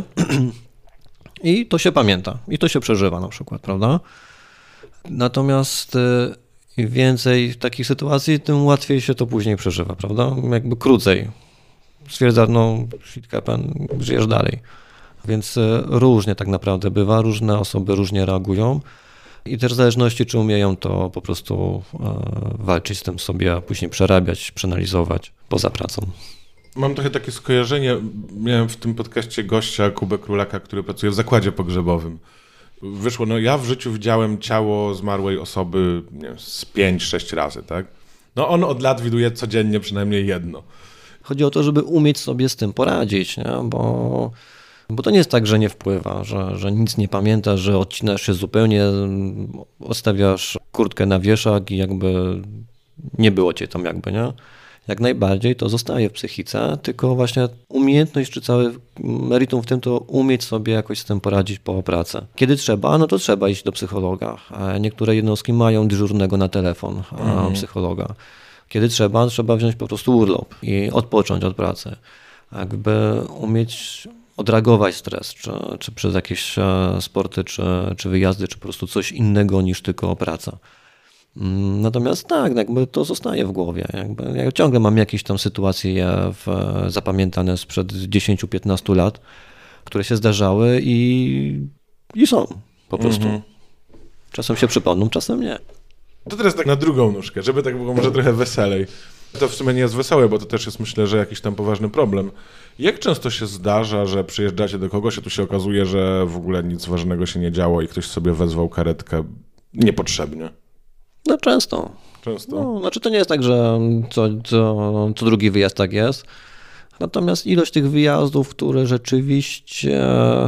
i to się pamięta, i to się przeżywa na przykład, prawda? Natomiast im więcej takich sytuacji, tym łatwiej się to później przeżywa, prawda? Jakby krócej. Stwierdza, no shit happen, żyjesz dalej. Więc różnie tak naprawdę bywa, różne osoby różnie reagują i też w zależności, czy umieją to po prostu walczyć z tym sobie, a później przerabiać, przeanalizować poza pracą. Mam trochę takie skojarzenie, miałem w tym podcaście gościa, Kubę Królaka, który pracuje w zakładzie pogrzebowym. Wyszło, no ja w życiu widziałem ciało zmarłej osoby, nie wiem, z pięć, sześć razy, tak? No on od lat widuje codziennie przynajmniej jedno. Chodzi o to, żeby umieć sobie z tym poradzić, nie? Bo, bo to nie jest tak, że nie wpływa, że, że nic nie pamiętasz, że odcinasz się zupełnie, odstawiasz kurtkę na wieszak i jakby nie było cię tam jakby, nie? Jak najbardziej to zostaje w psychice, tylko właśnie umiejętność, czy całe meritum w tym, to umieć sobie jakoś z tym poradzić po pracy. Kiedy trzeba, no to trzeba iść do psychologa. Niektóre jednostki mają dyżurnego na telefon mhm. psychologa. Kiedy trzeba, trzeba wziąć po prostu urlop i odpocząć od pracy. Jakby umieć odreagować stres, czy, czy przez jakieś sporty, czy, czy wyjazdy, czy po prostu coś innego niż tylko praca. Natomiast tak, jakby to zostaje w głowie. Jakby ja ciągle mam jakieś tam sytuacje w, zapamiętane sprzed dziesięć piętnaście lat, które się zdarzały i, i są po prostu. Mm-hmm. Czasem się przypomną, czasem nie. To teraz tak na drugą nóżkę, żeby tak było może trochę weselej. To w sumie nie jest wesołe, bo to też jest, myślę, że jakiś tam poważny problem. Jak często się zdarza, że przyjeżdżacie do kogoś, a tu się okazuje, że w ogóle nic ważnego się nie działo i ktoś sobie wezwał karetkę niepotrzebnie? No często. Często? No, znaczy to nie jest tak, że co, co, co drugi wyjazd tak jest. Natomiast ilość tych wyjazdów, które rzeczywiście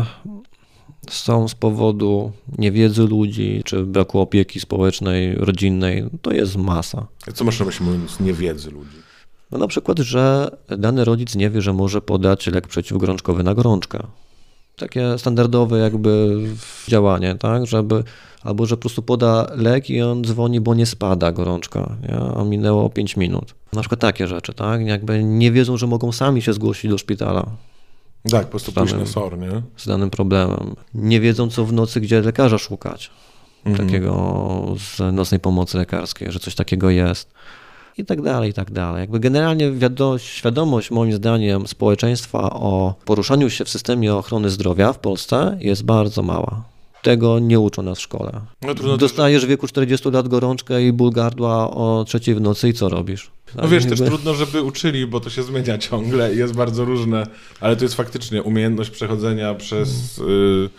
są z powodu niewiedzy ludzi, czy braku opieki społecznej, rodzinnej, to jest masa. A co masz na myśli, mówiąc niewiedzy ludzi? No na przykład, że dany rodzic nie wie, że może podać lek przeciwgorączkowy na gorączkę. Takie standardowe jakby działanie, tak, żeby albo że po prostu poda lek i on dzwoni, bo nie spada gorączka, nie? A minęło pięć minut. Na przykład takie rzeczy, tak, jakby nie wiedzą, że mogą sami się zgłosić do szpitala. Tak, po prostu pójść na S O R, nie? Z danym problemem. Nie wiedzą, co w nocy, gdzie lekarza szukać. Mhm. Takiego z nocnej pomocy lekarskiej, że coś takiego jest. I tak dalej, i tak dalej. Jakby generalnie wiado- świadomość, moim zdaniem, społeczeństwa o poruszaniu się w systemie ochrony zdrowia w Polsce jest bardzo mała. Tego nie uczą nas w szkole. No, trudno Dostajesz w wieku czterdziestu lat gorączkę i ból gardła o trzeciej w nocy i co robisz? Tak, no wiesz, jakby... też trudno, żeby uczyli, bo to się zmienia ciągle i jest bardzo różne, ale to jest faktycznie umiejętność przechodzenia przez... Hmm. Y-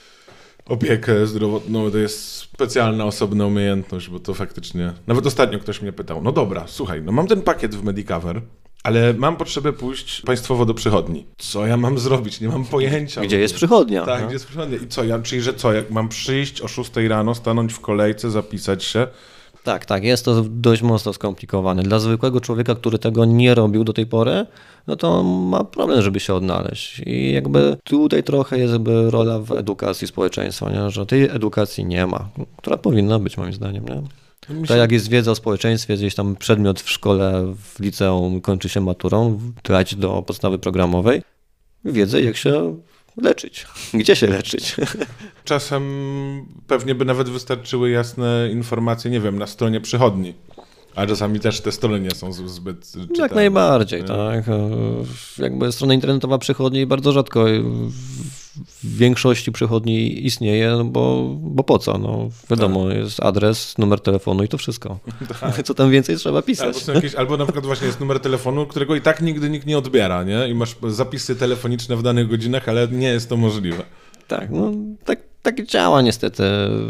opiekę zdrowotną, to jest specjalna, osobna umiejętność, bo to faktycznie... Nawet ostatnio ktoś mnie pytał, no dobra, słuchaj, no mam ten pakiet w Medicover, ale mam potrzebę pójść państwowo do przychodni. Co ja mam zrobić? Nie mam pojęcia. Gdzie jest przychodnia? Tak, no. Gdzie jest przychodnia. I co, ja, czyli że co, jak mam przyjść o szóstej rano, stanąć w kolejce, zapisać się? Tak, tak, jest to dość mocno skomplikowane. Dla zwykłego człowieka, który tego nie robił do tej pory, no to ma problem, żeby się odnaleźć. I jakby tutaj trochę jest jakby rola w edukacji społeczeństwa, nie? Że tej edukacji nie ma, która powinna być moim zdaniem. Nie? Się... Tak jak jest wiedza o społeczeństwie, gdzieś tam przedmiot w szkole, w liceum kończy się maturą, trać do podstawy programowej, wiedzę jak się leczyć, gdzie się leczyć. Czasem pewnie by nawet wystarczyły jasne informacje, nie wiem, na stronie przychodni. A czasami też te strony nie są zbyt czytelne. Jak najbardziej, nie? Tak. Jakby strona internetowa przychodni bardzo rzadko w większości przychodni istnieje, no bo, bo po co? No, wiadomo, tak. Jest adres, numer telefonu i to wszystko. Tak. Co tam więcej trzeba pisać? Albo, są jakieś, albo na przykład właśnie jest numer telefonu, którego i tak nigdy nikt nie odbiera, nie? I masz zapisy telefoniczne w danych godzinach, ale nie jest to możliwe. Tak, no tak, tak działa niestety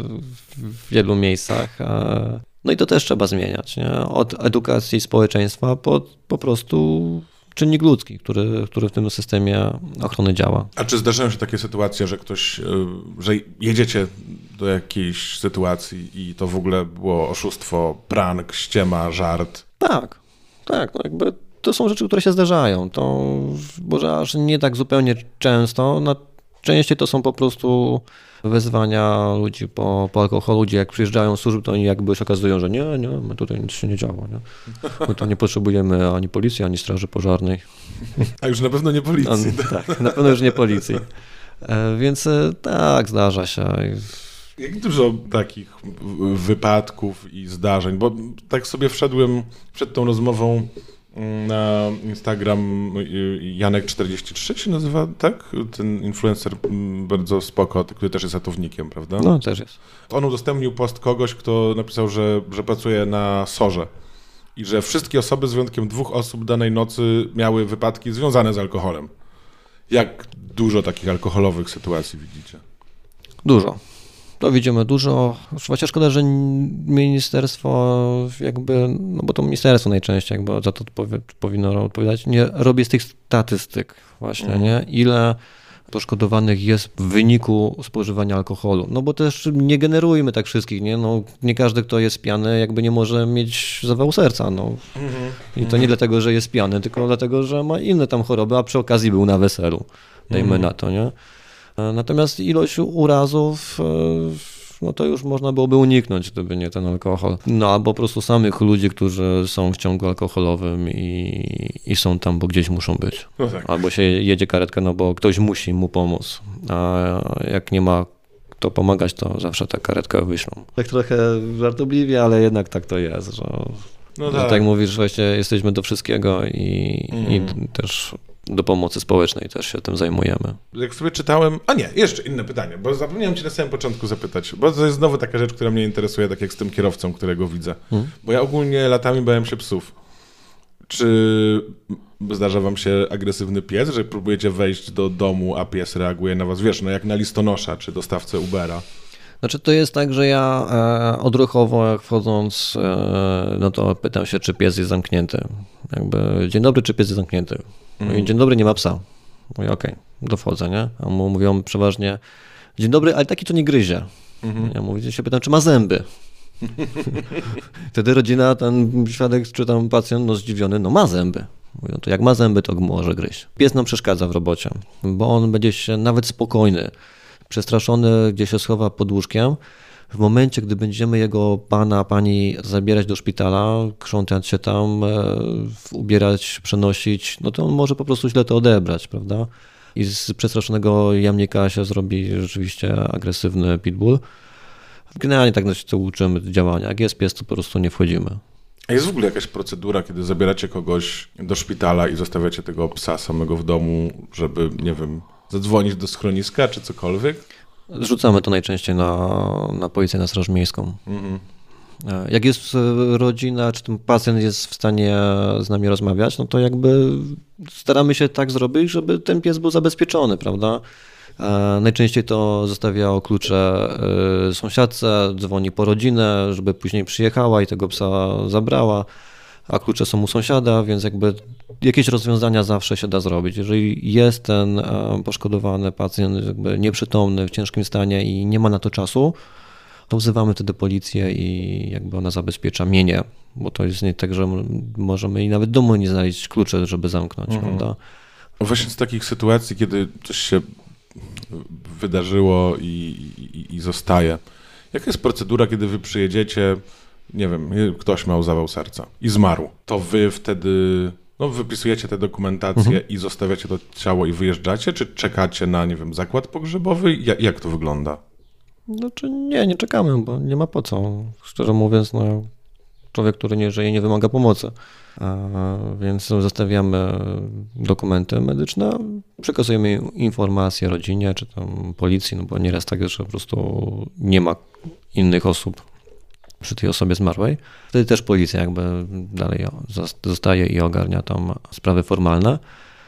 w wielu miejscach. No i to też trzeba zmieniać, nie? Od edukacji społeczeństwa po, po prostu czynnik ludzki, który, który w tym systemie ochrony działa. A czy zdarzają się takie sytuacje, że ktoś, że jedziecie do jakiejś sytuacji i to w ogóle było oszustwo, prank, ściema, żart? Tak, tak, no jakby to są rzeczy, które się zdarzają. To może aż nie tak zupełnie często, no, częściej to są po prostu wezwania ludzi po, po alkoholu. Ludzie jak przyjeżdżają z służb, to oni jakby się okazują, że nie, nie, my tutaj nic się nie działa. Nie? My to nie potrzebujemy ani policji, ani straży pożarnej. A już na pewno nie policji. A, tak, na pewno już nie policji. Więc tak, zdarza się. Jak dużo takich wypadków i zdarzeń, bo tak sobie wszedłem przed tą rozmową na Instagram, Janek czterdzieści trzy się nazywa, tak? Ten influencer bardzo spoko, który też jest ratownikiem, prawda? No, też jest. On udostępnił post kogoś, kto napisał, że, że pracuje na sorze i że wszystkie osoby z wyjątkiem dwóch osób danej nocy miały wypadki związane z alkoholem. Jak dużo takich alkoholowych sytuacji widzicie? Dużo. To widzimy dużo. Chociaż szkoda, że ministerstwo jakby, no bo to ministerstwo najczęściej jakby za to odpowie, powinno odpowiadać, nie robi z tych statystyk właśnie, mm. nie? Ile poszkodowanych jest w wyniku spożywania alkoholu. No bo też nie generujmy tak wszystkich, nie? No, nie każdy, kto jest pijany, jakby nie może mieć zawału serca, no. Mm-hmm. I to nie dlatego, że jest pijany, tylko dlatego, że ma inne tam choroby, a przy okazji był na weselu. Dajmy mm-hmm. na to, nie? Natomiast ilość urazów, no to już można byłoby uniknąć, gdyby nie ten alkohol. No albo po prostu samych ludzi, którzy są w ciągu alkoholowym i, i są tam, bo gdzieś muszą być. No tak. Albo się jedzie karetkę, no bo ktoś musi mu pomóc, a jak nie ma kto pomagać, to zawsze tę karetkę wyślą. Tak trochę żartobliwie, ale jednak tak to jest, że, no tak. że tak mówisz, właśnie jesteśmy do wszystkiego i, mm. i też do pomocy społecznej też się tym zajmujemy. Jak sobie czytałem, a nie, jeszcze inne pytanie, bo zapomniałem ci na samym początku zapytać, bo to jest znowu taka rzecz, która mnie interesuje, tak jak z tym kierowcą, którego widzę. Hmm. Bo ja ogólnie latami bałem się psów. Czy zdarza wam się agresywny pies, że próbujecie wejść do domu, a pies reaguje na was, wiesz, no jak na listonosza, czy dostawcę Ubera? Znaczy to jest tak, że ja e, odruchowo jak wchodząc, e, no to pytam się, czy pies jest zamknięty. Jakby, dzień dobry, czy pies jest zamknięty? Mówię, dzień dobry, nie ma psa. Mówię, okej, okay, dochodzę, nie? A mu mówią przeważnie, dzień dobry, ale taki to nie gryzie. Mhm. Ja mówię, się pytam, czy ma zęby. Wtedy rodzina, ten świadek, czy tam pacjent, no zdziwiony, no ma zęby. Mówią, to jak ma zęby, to może gryźć. Pies nam przeszkadza w robocie, bo on będzie się nawet spokojny, przestraszony, gdzie się schowa pod łóżkiem. W momencie, gdy będziemy jego pana, pani zabierać do szpitala, krzątać się tam, e, ubierać, przenosić, no to on może po prostu źle to odebrać, prawda? I z przestraszonego jamnika się zrobi rzeczywiście agresywny pitbull. Generalnie tak nas to uczymy działania. Jak jest pies, to po prostu nie wchodzimy. A jest w ogóle jakaś procedura, kiedy zabieracie kogoś do szpitala i zostawiacie tego psa samego w domu, żeby, nie wiem, zadzwonić do schroniska czy cokolwiek? Zrzucamy to najczęściej na, na policję, na straż miejską. Mm-hmm. Jak jest rodzina, czy ten pacjent jest w stanie z nami rozmawiać, no to jakby staramy się tak zrobić, żeby ten pies był zabezpieczony, prawda? Najczęściej to zostawia klucze sąsiadce, dzwoni po rodzinę, żeby później przyjechała i tego psa zabrała, a klucze są u sąsiada, więc jakby jakieś rozwiązania zawsze się da zrobić. Jeżeli jest ten poszkodowany pacjent jakby nieprzytomny, w ciężkim stanie i nie ma na to czasu, to wzywamy wtedy policję i jakby ona zabezpiecza mienie, bo to jest nie tak, że możemy i nawet domu nie znaleźć kluczy, żeby zamknąć, mhm. prawda? Właśnie z takich sytuacji, kiedy coś się wydarzyło i, i, i zostaje. Jaka jest procedura, kiedy wy przyjedziecie, nie wiem, ktoś miał zawał serca i zmarł, to wy wtedy no, wypisujecie tę dokumentację mhm. i zostawiacie to ciało i wyjeżdżacie, czy czekacie na, nie wiem, zakład pogrzebowy? Jak, jak to wygląda? Znaczy nie, nie czekamy, bo nie ma po co. Szczerze mówiąc, no, człowiek, który nie żyje, nie wymaga pomocy. Więc zostawiamy dokumenty medyczne, przekazujemy informacje rodzinie czy tam policji, no bo nieraz tak jest, że po prostu nie ma innych osób przy tej osobie zmarłej. Wtedy też policja jakby dalej zostaje i ogarnia tam sprawy formalne.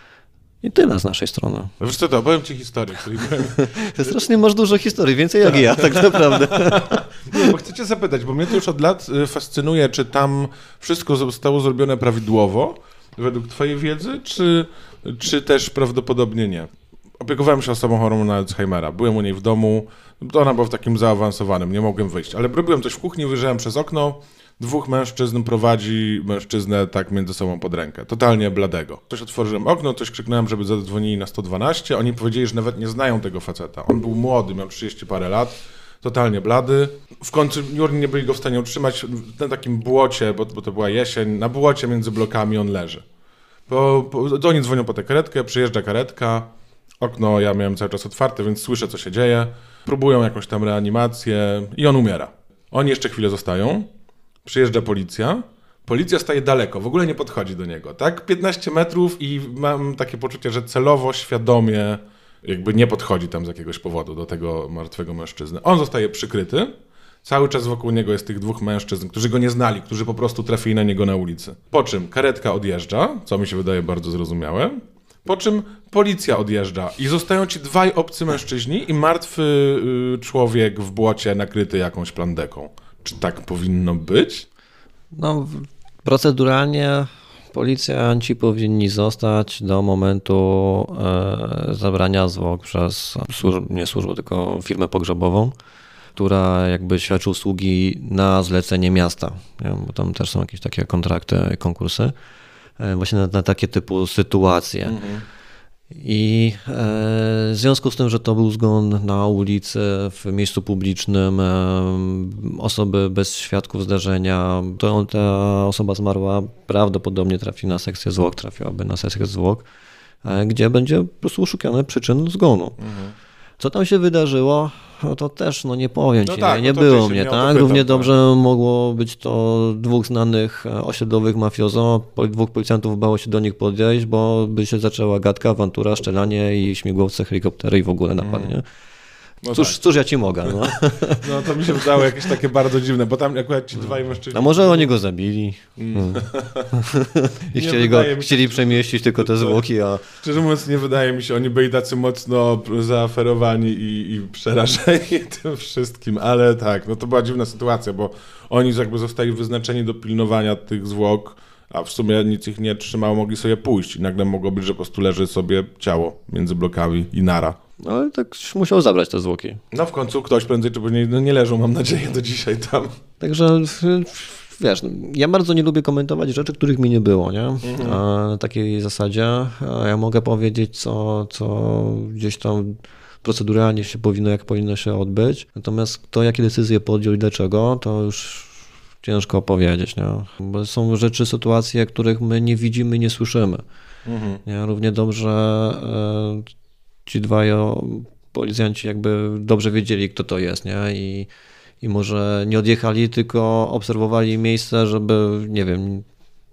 I tyle z naszej strony. Wiesz co, to opowiem ci historię, której byłem... Strasznie masz dużo historii, więcej jak ja, tak naprawdę. Nie, bo chcę cię zapytać, bo mnie to już od lat fascynuje, czy tam wszystko zostało zrobione prawidłowo, według twojej wiedzy, czy, czy też prawdopodobnie nie. Opiekowałem się osobą chorą na Alzheimera. Byłem u niej w domu, ona była w takim zaawansowanym, nie mogłem wyjść, ale robiłem coś w kuchni, wyjrzałem przez okno, dwóch mężczyzn prowadzi mężczyznę tak między sobą pod rękę, totalnie bladego. Ktoś otworzyłem okno, coś krzyknąłem, żeby zadzwonili na sto dwanaście, oni powiedzieli, że nawet nie znają tego faceta. On był młody, miał trzydzieści parę lat, totalnie blady. W końcu nie byli go w stanie utrzymać na takim błocie, bo, bo to była jesień, na błocie między blokami on leży. Po, po, oni dzwonią po tę karetkę, przyjeżdża karetka, okno ja miałem cały czas otwarte, więc słyszę, co się dzieje. Próbują jakąś tam reanimację i on umiera. Oni jeszcze chwilę zostają. Przyjeżdża policja, policja staje daleko, w ogóle nie podchodzi do niego, tak? piętnaście metrów i mam takie poczucie, że celowo, świadomie jakby nie podchodzi tam z jakiegoś powodu do tego martwego mężczyzny. On zostaje przykryty, cały czas wokół niego jest tych dwóch mężczyzn, którzy go nie znali, którzy po prostu trafili na niego na ulicy. Po czym karetka odjeżdża, co mi się wydaje bardzo zrozumiałe, po czym policja odjeżdża i zostają ci dwaj obcy mężczyźni i martwy y, człowiek w błocie nakryty jakąś plandeką. Czy tak powinno być? No, proceduralnie policjanci powinni zostać do momentu e, zabrania zwłok przez służb, nie służbę, tylko firmę pogrzebową, która jakby świadczy usługi na zlecenie miasta, nie? Bo tam też są jakieś takie kontrakty, konkursy, e, właśnie na, na takie typu sytuacje. Mhm. I e, w związku z tym, że to był zgon na ulicy, w miejscu publicznym, e, osoby bez świadków zdarzenia, to ta osoba zmarła prawdopodobnie trafi na sekcję zwłok, trafiłaby na sekcję zwłok, e, gdzie będzie po prostu szukane przyczyn zgonu. Mhm. Co tam się wydarzyło, no to też no nie powiem ci, no tak, nie, nie no było mnie, tak? Pytam, Równie tak. dobrze mogło być to dwóch znanych osiedlowych mafiozo, dwóch policjantów bało się do nich podejść, bo by się zaczęła gadka, awantura, szczelanie i śmigłowce, helikoptery i w ogóle napadnie. Mm. No cóż, tak. cóż ja ci mogę, no. No to mi się wydało jakieś takie bardzo dziwne, bo tam akurat ci dwaj mężczyźni... A może oni go zabili? Mm. I chcieli, go, chcieli przemieścić tylko te zwłoki, a... Szczerze mówiąc, nie wydaje mi się, oni byli tacy mocno zaaferowani i, i przerażeni tym wszystkim, ale tak, no to była dziwna sytuacja, bo oni jakby zostali wyznaczeni do pilnowania tych zwłok, a w sumie nic ich nie trzymało, mogli sobie pójść i nagle mogło być, że po prostu leży sobie ciało między blokami i nara. No ale tak musiał zabrać te zwłoki. No w końcu ktoś prędzej czy później, no nie leżą, mam nadzieję, do dzisiaj tam. Także wiesz, ja bardzo nie lubię komentować rzeczy, których mi nie było, nie? Mhm. A na takiej zasadzie a ja mogę powiedzieć, co, co gdzieś tam proceduralnie się powinno, jak powinno się odbyć. Natomiast kto jakie decyzje podjął i dlaczego, to już ciężko opowiedzieć, nie? Bo są rzeczy, sytuacje, których my nie widzimy, nie słyszymy. Mhm. Nie? Równie dobrze e, ci dwaj policjanci jakby dobrze wiedzieli, kto to jest, nie? I, i może nie odjechali, tylko obserwowali miejsce, żeby, nie wiem...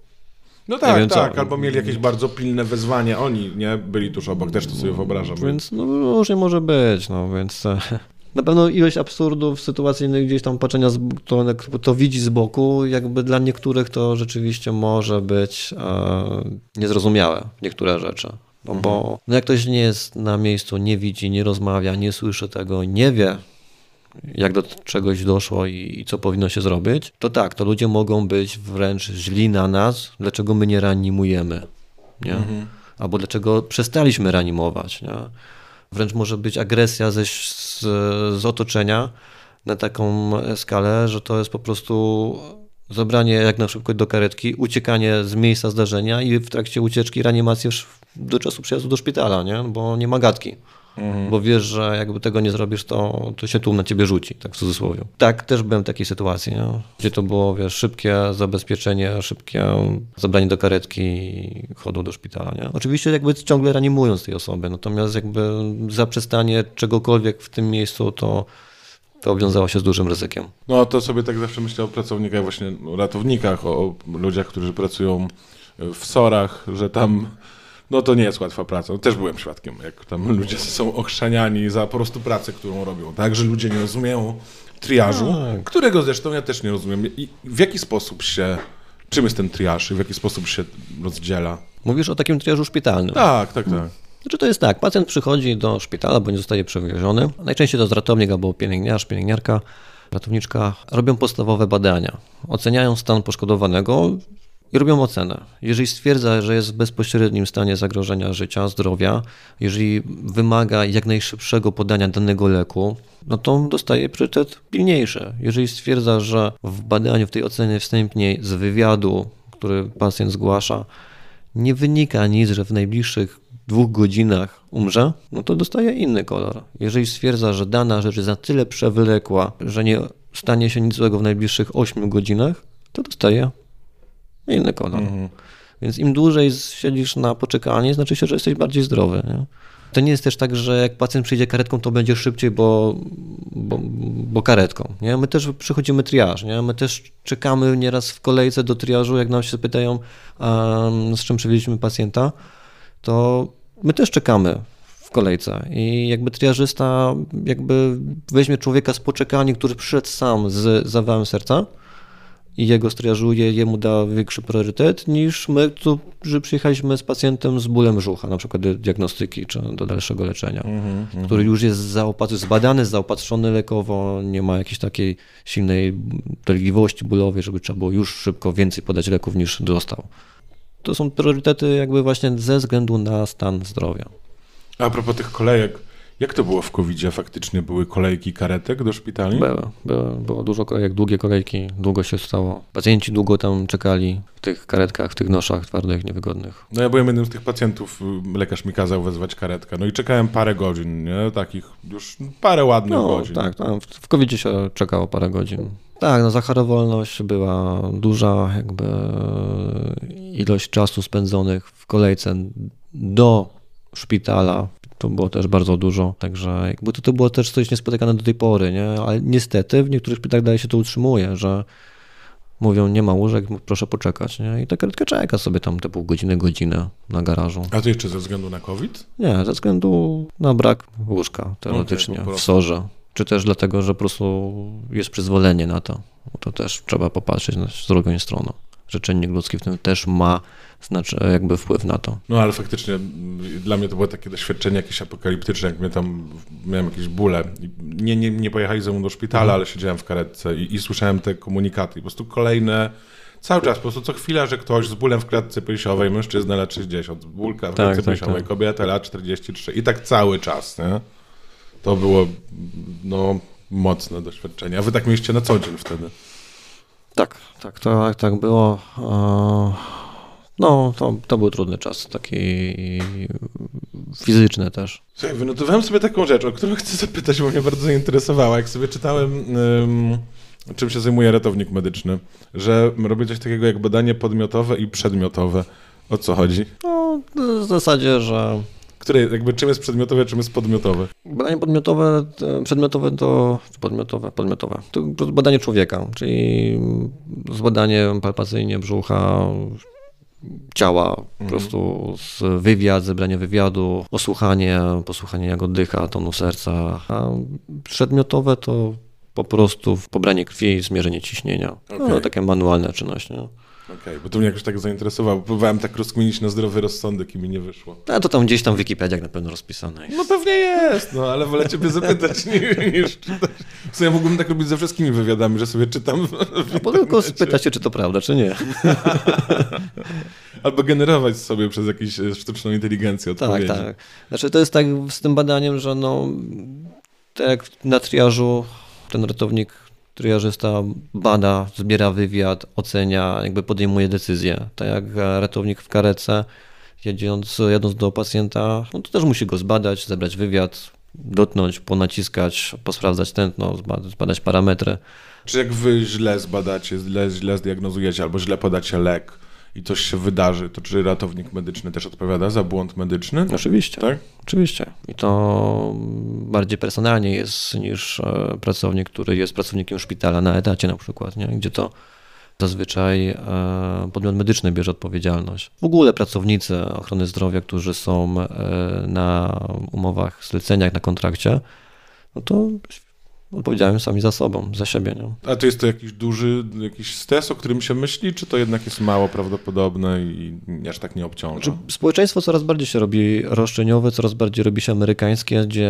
No tak, wiem, tak, co. Albo mieli jakieś bardzo pilne wezwanie, oni nie byli tuż obok, też to sobie wyobrażam. Więc no różnie może być, no więc... Na pewno ilość absurdów sytuacyjnych gdzieś tam patrzenia, z, to, to widzi z boku, jakby dla niektórych to rzeczywiście może być e, niezrozumiałe, niektóre rzeczy. No mhm. Bo no jak ktoś nie jest na miejscu, nie widzi, nie rozmawia, nie słyszy tego, nie wie, jak do czegoś doszło i, i co powinno się zrobić, to tak, to ludzie mogą być wręcz źli na nas, dlaczego my nie reanimujemy, nie? Mhm. Albo dlaczego przestaliśmy reanimować, nie? Wręcz może być agresja ze, z, z otoczenia na taką skalę, że to jest po prostu zabranie jak na szybko do karetki, uciekanie z miejsca zdarzenia i w trakcie ucieczki reanimacji do czasu przyjazdu do szpitala, nie? Bo nie ma gadki. Mhm. Bo wiesz, że jakby tego nie zrobisz, to, to się tłum na ciebie rzuci, tak w cudzysłowie. Tak, też byłem w takiej sytuacji, nie? Gdzie to było, wiesz, szybkie zabezpieczenie, szybkie zabranie do karetki i chodu do szpitala, nie? Oczywiście jakby ciągle reanimując tej osoby, natomiast jakby zaprzestanie czegokolwiek w tym miejscu, to to wiązało się z dużym ryzykiem. No to sobie tak zawsze myślę o pracownikach, właśnie o ratownikach, o, o ludziach, którzy pracują w sorach, że tam no to nie jest łatwa praca. Też byłem świadkiem, jak tam ludzie są ochrzaniani za po prostu pracę, którą robią. Tak, że ludzie nie rozumieją triażu, tak. którego zresztą ja też nie rozumiem. I w jaki sposób się, czym jest ten triaż i w jaki sposób się rozdziela? Mówisz o takim triażu szpitalnym. Tak, tak, tak. Znaczy to jest tak, pacjent przychodzi do szpitala, bądź zostaje przewieziony. Najczęściej to jest ratownik albo pielęgniarz, pielęgniarka, ratowniczka. Robią podstawowe badania, oceniają stan poszkodowanego i robią ocenę. Jeżeli stwierdza, że jest w bezpośrednim stanie zagrożenia życia, zdrowia, jeżeli wymaga jak najszybszego podania danego leku, no to dostaje priorytet pilniejszy. Jeżeli stwierdza, że w badaniu, w tej ocenie wstępnej z wywiadu, który pacjent zgłasza, nie wynika nic, że w najbliższych dwóch godzinach umrze, no to dostaje inny kolor. Jeżeli stwierdza, że dana rzecz jest na tyle przewlekła, że nie stanie się nic złego w najbliższych ośmiu godzinach, to dostaje inny kolor. Mhm. Więc im dłużej siedzisz na poczekanie, znaczy się, że jesteś bardziej zdrowy. Nie? To nie jest też tak, że jak pacjent przyjdzie karetką, to będzie szybciej, bo, bo, bo karetką. Nie? My też przychodzimy triaż. Nie? My też czekamy nieraz w kolejce do triażu, jak nam się pytają, um, z czym przywieźliśmy pacjenta, to my też czekamy w kolejce i jakby triażysta jakby weźmie człowieka z poczekalni, który przyszedł sam z zawałem serca i jego striażuje, jemu da większy priorytet niż my, którzy przyjechaliśmy z pacjentem z bólem brzucha, na przykład do diagnostyki czy do dalszego leczenia, mm-hmm. który już jest zaopatrzony, zbadany, zaopatrzony lekowo, nie ma jakiejś takiej silnej dolegliwości bólowej, żeby trzeba było już szybko więcej podać leków niż dostał. To są priorytety jakby właśnie ze względu na stan zdrowia. A propos tych kolejek, jak to było w kowidzie? Faktycznie były kolejki karetek do szpitali? Były, były, było dużo kolejek, długie kolejki, długo się stało. Pacjenci długo tam czekali w tych karetkach, w tych noszach twardych, niewygodnych. No ja byłem jednym z tych pacjentów, lekarz mi kazał wezwać karetkę, no i czekałem parę godzin, nie? Takich już parę ładnych no, godzin. Tak, tam w kowidzie się czekało parę godzin. Tak, no zachorowalność była duża, jakby ilość czasu spędzonych w kolejce do szpitala, to było też bardzo dużo, także jakby to, to było też coś niespotykane do tej pory, nie? Ale niestety w niektórych szpitalach dalej się to utrzymuje, że mówią, nie ma łóżek, proszę poczekać, nie? I ta karetka czeka sobie tam te pół godziny, godzinę na garażu. A to jeszcze ze względu na COVID? Nie, ze względu na brak łóżka teoretycznie okay, w sorze. Czy też dlatego, że po prostu jest przyzwolenie na to. To też trzeba popatrzeć z drugą stroną, że czynnik ludzki w tym też ma znaczy jakby wpływ na to. No ale faktycznie dla mnie to było takie doświadczenie jakieś apokaliptyczne, jak mnie tam miałem jakieś bóle. Nie, nie, nie pojechali ze mną do szpitala, mhm. ale siedziałem w karetce i, i słyszałem te komunikaty. I po prostu kolejne, cały czas, po prostu co chwila, że ktoś z bólem w klatce piersiowej, mężczyzna lat sześćdziesiąt, bólka w klatce tak, piersiowej, tak, tak. kobieta lat czterdzieści trzy i tak cały czas, nie? To było no, mocne doświadczenie. A wy tak mieliście na co dzień wtedy? Tak, tak, to, tak było. No, to, to był trudny czas, taki fizyczny też. Słuchaj, wynotowałem sobie taką rzecz, o którą chcę zapytać, bo mnie bardzo zainteresowała. Jak sobie czytałem, um, czym się zajmuje ratownik medyczny, że robię coś takiego jak badanie podmiotowe i przedmiotowe. O co chodzi? No, w zasadzie, że... Które, jakby czym jest przedmiotowe, czym jest podmiotowe? Badanie podmiotowe, przedmiotowe to podmiotowe, podmiotowe. To badanie człowieka, czyli zbadanie palpacyjnie brzucha, ciała, mhm. po prostu z wywiad, zebranie wywiadu, osłuchanie, posłuchanie jak oddycha, tonu serca. A przedmiotowe to po prostu pobranie krwi, zmierzenie ciśnienia. Okay. No, takie manualne czynności. Nie? Okej, okay, bo to mnie jakoś tak zainteresowało. Próbowałem tak rozkminić na zdrowy rozsądek i mi nie wyszło. A to tam gdzieś tam w Wikipediach na pewno rozpisane jest. No pewnie jest, no ale wolę ciebie zapytać niż czytać. W sumie ja mógłbym tak robić ze wszystkimi wywiadami, że sobie czytam. A po tylko spytać się, czy to prawda, czy nie. Albo generować sobie przez jakąś sztuczną inteligencję odpowiedzi. Tak, tak. Znaczy to jest tak z tym badaniem, że no tak jak na triażu ten ratownik triażysta bada, zbiera wywiad, ocenia, jakby podejmuje decyzję. Tak jak ratownik w karetce, jedząc, jadąc do pacjenta, no to też musi go zbadać, zebrać wywiad, dotknąć, ponaciskać, posprawdzać tętno, zbadać parametry. Czy jak wy źle zbadacie, źle, źle zdiagnozujecie albo źle podacie lek i coś się wydarzy, to czy ratownik medyczny też odpowiada za błąd medyczny? Oczywiście, tak? Oczywiście. I to bardziej personalnie jest niż pracownik, który jest pracownikiem szpitala na etacie na przykład, nie? Gdzie to zazwyczaj podmiot medyczny bierze odpowiedzialność. W ogóle pracownicy ochrony zdrowia, którzy są na umowach zleceniach, na kontrakcie, no to odpowiedzialni sami za sobą, za siebie. Nie? A to jest to jakiś duży jakiś stres, o którym się myśli, czy to jednak jest mało prawdopodobne i aż tak nie obciąża? Znaczy, społeczeństwo coraz bardziej się robi roszczeniowe, coraz bardziej robi się amerykańskie, gdzie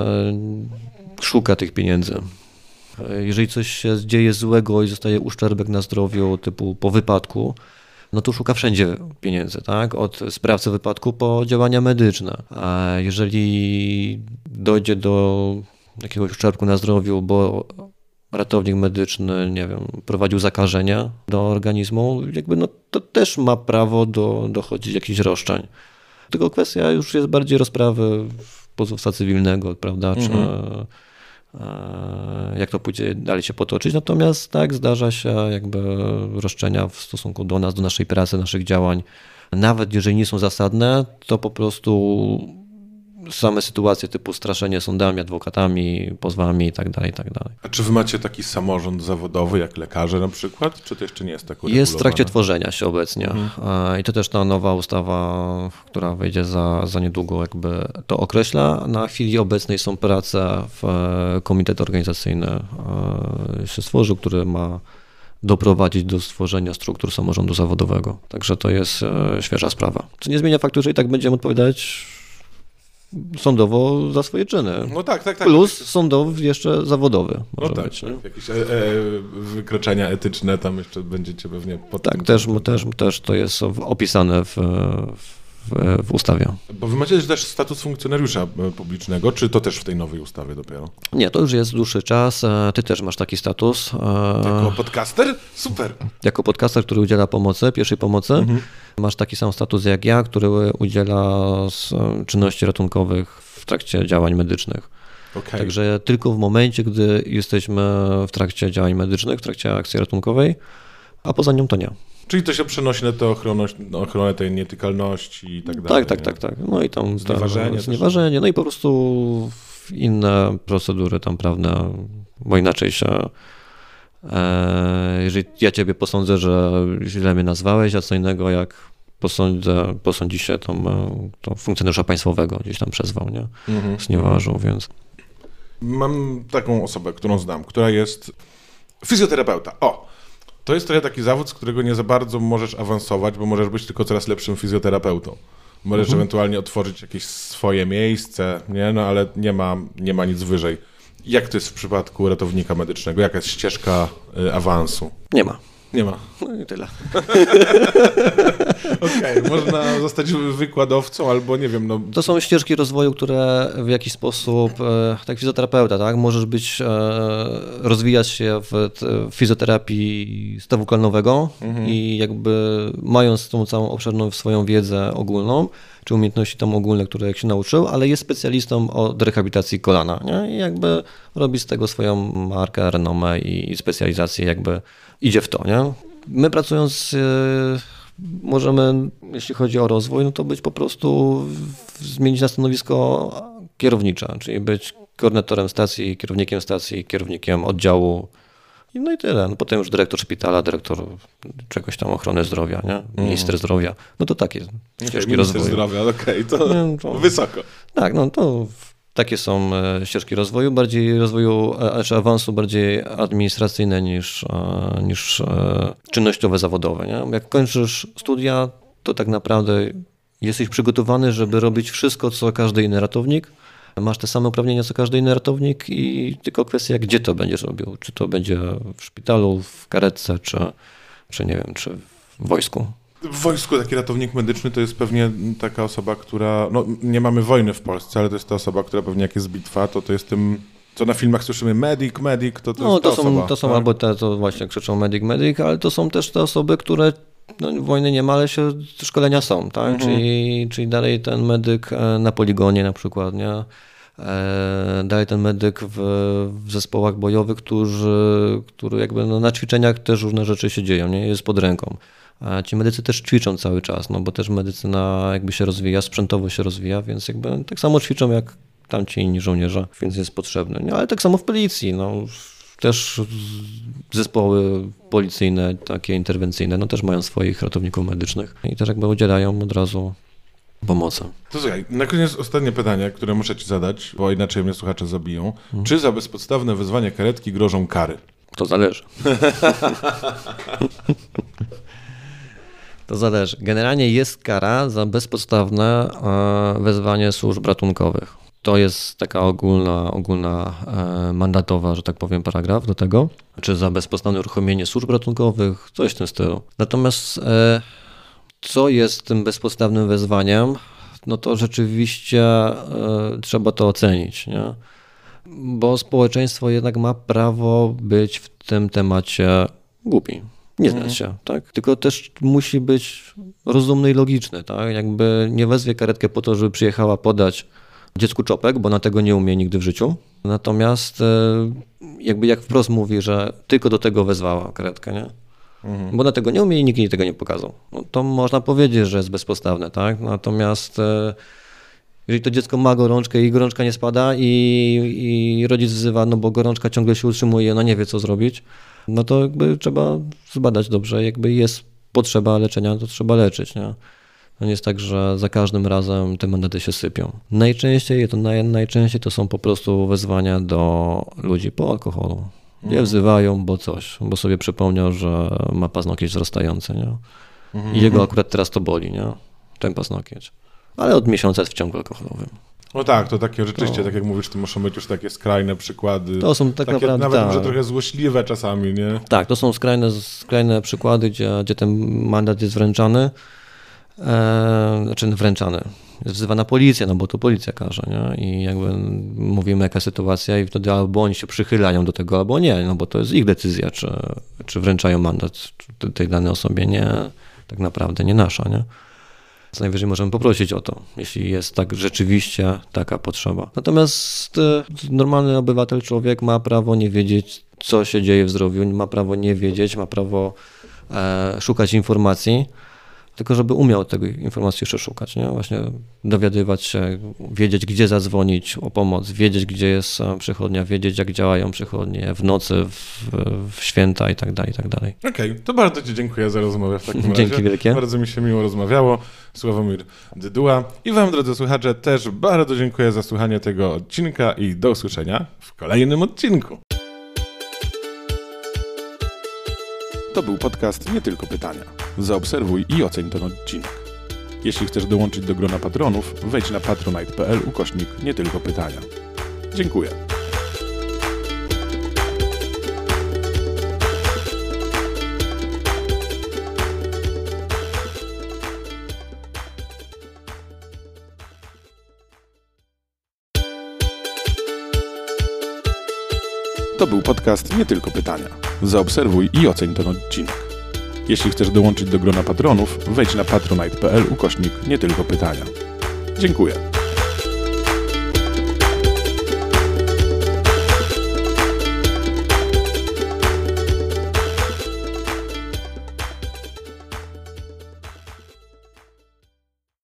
szuka tych pieniędzy. Jeżeli coś się dzieje złego i zostaje uszczerbek na zdrowiu typu po wypadku, no to szuka wszędzie pieniędzy, tak? Od sprawcy wypadku po działania medyczne. A jeżeli dojdzie do jakiegoś uszczerbku na zdrowiu, bo ratownik medyczny, nie wiem, prowadził zakażenia do organizmu, jakby no to też ma prawo do dochodzić jakichś roszczeń. Tylko kwestia już jest bardziej rozprawy pozowstwa cywilnego, prawda, czy mhm. jak to pójdzie dalej się potoczyć. Natomiast tak, zdarza się jakby roszczenia w stosunku do nas, do naszej pracy, naszych działań. Nawet jeżeli nie są zasadne, to po prostu same sytuacje typu straszenie sądami, adwokatami, pozwami i tak dalej, i tak dalej. A czy wy macie taki samorząd zawodowy, jak lekarze na przykład, czy to jeszcze nie jest tak uregulowane? Jest w trakcie tworzenia się obecnie mhm. i to też ta nowa ustawa, która wejdzie za, za niedługo, jakby to określa. Na chwili obecnej są prace w komitet organizacyjny się stworzył, który ma doprowadzić do stworzenia struktur samorządu zawodowego. Także to jest świeża sprawa. Co nie zmienia faktu, że i tak będziemy odpowiadać sądowo za swoje czyny. No tak, tak, tak. Plus sądowy jeszcze zawodowy. No tak, być, tak. Jakieś e, e, wykroczenia etyczne tam jeszcze będziecie pewnie pod Tak, tym, też, też, też to jest opisane w, w, w ustawie. Bo wy macie też status funkcjonariusza publicznego, czy to też w tej nowej ustawie dopiero? Nie, to już jest dłuższy czas. Ty też masz taki status. Jako podcaster? Super! Jako podcaster, który udziela pomocy, pierwszej pomocy. Mhm. Masz taki sam status jak ja, który udziela czynności ratunkowych w trakcie działań medycznych. Okay. Także tylko w momencie, gdy jesteśmy w trakcie działań medycznych, w trakcie akcji ratunkowej, a poza nią to nie. Czyli to się przenosi na tę ochronę, ochronę tej nietykalności i tak dalej. Tak, tak, tak, tak. No i tam znieważenie. Tam, znieważenie, no i po prostu inne procedury tam prawne, bo inaczej się... Jeżeli ja ciebie posądzę, że źle mnie nazwałeś, a co innego jak posądzę, posądzi się tą, tą funkcjonariusza państwowego gdzieś tam przezwał, nie? Mhm. Znieważył, więc... Mam taką osobę, którą znam, która jest fizjoterapeuta. O! To jest trochę taki zawód, z którego nie za bardzo możesz awansować, bo możesz być tylko coraz lepszym fizjoterapeutą. Możesz mhm. ewentualnie otworzyć jakieś swoje miejsce, nie? No ale nie ma, nie ma nic wyżej. Jak to jest w przypadku ratownika medycznego? Jaka jest ścieżka y, awansu? Nie ma. Nie ma. No i tyle. Okej, okay, można zostać wykładowcą albo nie wiem. No... To są ścieżki rozwoju, które w jakiś sposób, tak fizjoterapeuta, tak, możesz być, rozwijać się w fizjoterapii stawu kolanowego mhm. i jakby mając tą całą obszerną swoją wiedzę ogólną, czy umiejętności tam ogólne, które jak się nauczył, ale jest specjalistą od rehabilitacji kolana, nie? I jakby robi z tego swoją markę, renomę i specjalizację, jakby idzie w to, nie? My pracując możemy, jeśli chodzi o rozwój, no to być po prostu, zmienić na stanowisko kierownicze, czyli być koordynatorem stacji, kierownikiem stacji, kierownikiem oddziału. No i tyle. No potem już dyrektor szpitala, dyrektor czegoś tam ochrony zdrowia, nie? Minister mm. zdrowia. No to takie ścieżki okay, rozwoju. Minister zdrowia, okej, okay, to, no, to wysoko. Tak, no to takie są ścieżki rozwoju, bardziej rozwoju, czy awansu bardziej administracyjne niż, niż czynnościowe, zawodowe. Nie? Jak kończysz studia, to tak naprawdę jesteś przygotowany, żeby robić wszystko, co każdy inny ratownik. Masz te same uprawnienia, co każdy inny ratownik i tylko kwestia, gdzie to będziesz robił. Czy to będzie w szpitalu, w karetce, czy, czy nie wiem, czy w wojsku. W wojsku taki ratownik medyczny to jest pewnie taka osoba, która, no nie mamy wojny w Polsce, ale to jest ta osoba, która pewnie jak jest bitwa, to to jest tym, co na filmach słyszymy, medic, medic, to to no, jest ta to są, osoba. To są tak? albo te, to właśnie krzyczą medic, medic, ale to są też te osoby, które no, wojny nie ma, ale się szkolenia są, tak? Mhm. Czyli, czyli dalej ten medyk na poligonie na przykład, nie? e, daje ten medyk w, w zespołach bojowych, którzy, który jakby no, na ćwiczeniach też różne rzeczy się dzieją, nie? Jest pod ręką. A ci medycy też ćwiczą cały czas, no bo też medycyna jakby się rozwija, sprzętowo się rozwija, więc jakby tak samo ćwiczą jak tamci inni żołnierze, więc jest potrzebny. No, ale tak samo w policji, no też zespoły policyjne, takie interwencyjne, no też mają swoich ratowników medycznych i też jakby udzielają od razu pomocy. To słuchaj, na koniec ostatnie pytanie, które muszę ci zadać, bo inaczej mnie słuchacze zabiją. Hmm. Czy za bezpodstawne wezwanie karetki grożą kary? To zależy. To zależy. Generalnie jest kara za bezpodstawne wezwanie służb ratunkowych. To jest taka ogólna, ogólna e, mandatowa, że tak powiem, paragraf do tego, czy za bezpodstawne uruchomienie służb ratunkowych, coś w tym stylu. Natomiast e, co jest tym bezpodstawnym wezwaniem, no to rzeczywiście e, trzeba to ocenić, nie? Bo społeczeństwo jednak ma prawo być w tym temacie głupi. Nie znać mhm. się, tak? Tylko też musi być rozumny i logiczny, tak? Jakby nie wezwie karetkę po to, żeby przyjechała podać dziecku czopek, bo na tego nie umie nigdy w życiu. Natomiast jakby jak wprost mówi, że tylko do tego wezwała karetkę, nie? Mhm. Bo na tego nie umie i nikt jej tego nie pokazał. No to można powiedzieć, że jest bezpodstawne, tak? Natomiast jeżeli to dziecko ma gorączkę i gorączka nie spada i, i rodzic wzywa, no bo gorączka ciągle się utrzymuje, no nie wie co zrobić, no to jakby trzeba zbadać dobrze, jakby jest potrzeba leczenia, to trzeba leczyć, nie? To nie jest tak, że za każdym razem te mandaty się sypią. Najczęściej to, naj, najczęściej to są po prostu wezwania do ludzi po alkoholu. Je mm. wzywają, bo coś, bo sobie przypomniał, że ma paznokieć wzrastający, nie? Mm. I jego akurat teraz to boli, nie? Ten paznokieć. Ale od miesiąca jest w ciągu alkoholowym. No tak, to takie rzeczywiście, to... tak jak mówisz, to muszą być już takie skrajne przykłady. To są tak takie naprawdę, nawet tak. może trochę złośliwe czasami, nie? Tak, to są skrajne, skrajne przykłady, gdzie, gdzie ten mandat jest wręczany. E, znaczy wręczany. Jest wzywana policja, no bo to policja każe, nie? I jakby mówimy jaka sytuacja i wtedy albo oni się przychylają do tego, albo nie, no bo to jest ich decyzja, czy, czy wręczają mandat tej danej osobie, nie, tak naprawdę nie nasza, nie? Co najwyżej możemy poprosić o to, jeśli jest tak rzeczywiście taka potrzeba. Natomiast e, normalny obywatel, człowiek ma prawo nie wiedzieć, co się dzieje w zdrowiu, ma prawo nie wiedzieć, ma prawo e, szukać informacji, tylko żeby umiał tej informacji jeszcze szukać, nie? Właśnie dowiadywać się, wiedzieć, gdzie zadzwonić o pomoc, wiedzieć, gdzie jest przychodnia, wiedzieć, jak działają przychodnie w nocy, w, w święta i tak dalej, i tak dalej. Okej, okay, to bardzo ci dziękuję za rozmowę w takim razie. Dzięki wielkie. Bardzo mi się miło rozmawiało. Sławomir Dyduła. I wam, drodzy słuchacze, też bardzo dziękuję za słuchanie tego odcinka i do usłyszenia w kolejnym odcinku. To był podcast Nie Tylko Pytania. Zaobserwuj i oceń ten odcinek. Jeśli chcesz dołączyć do grona patronów, wejdź na patronite kropka p l ukośnik Nie Tylko Pytania. Dziękuję. To był podcast Nie Tylko Pytania. Zaobserwuj i oceń ten odcinek. Jeśli chcesz dołączyć do grona patronów, wejdź na patronite kropka p l ukośnik Nie Tylko Pytania. Dziękuję.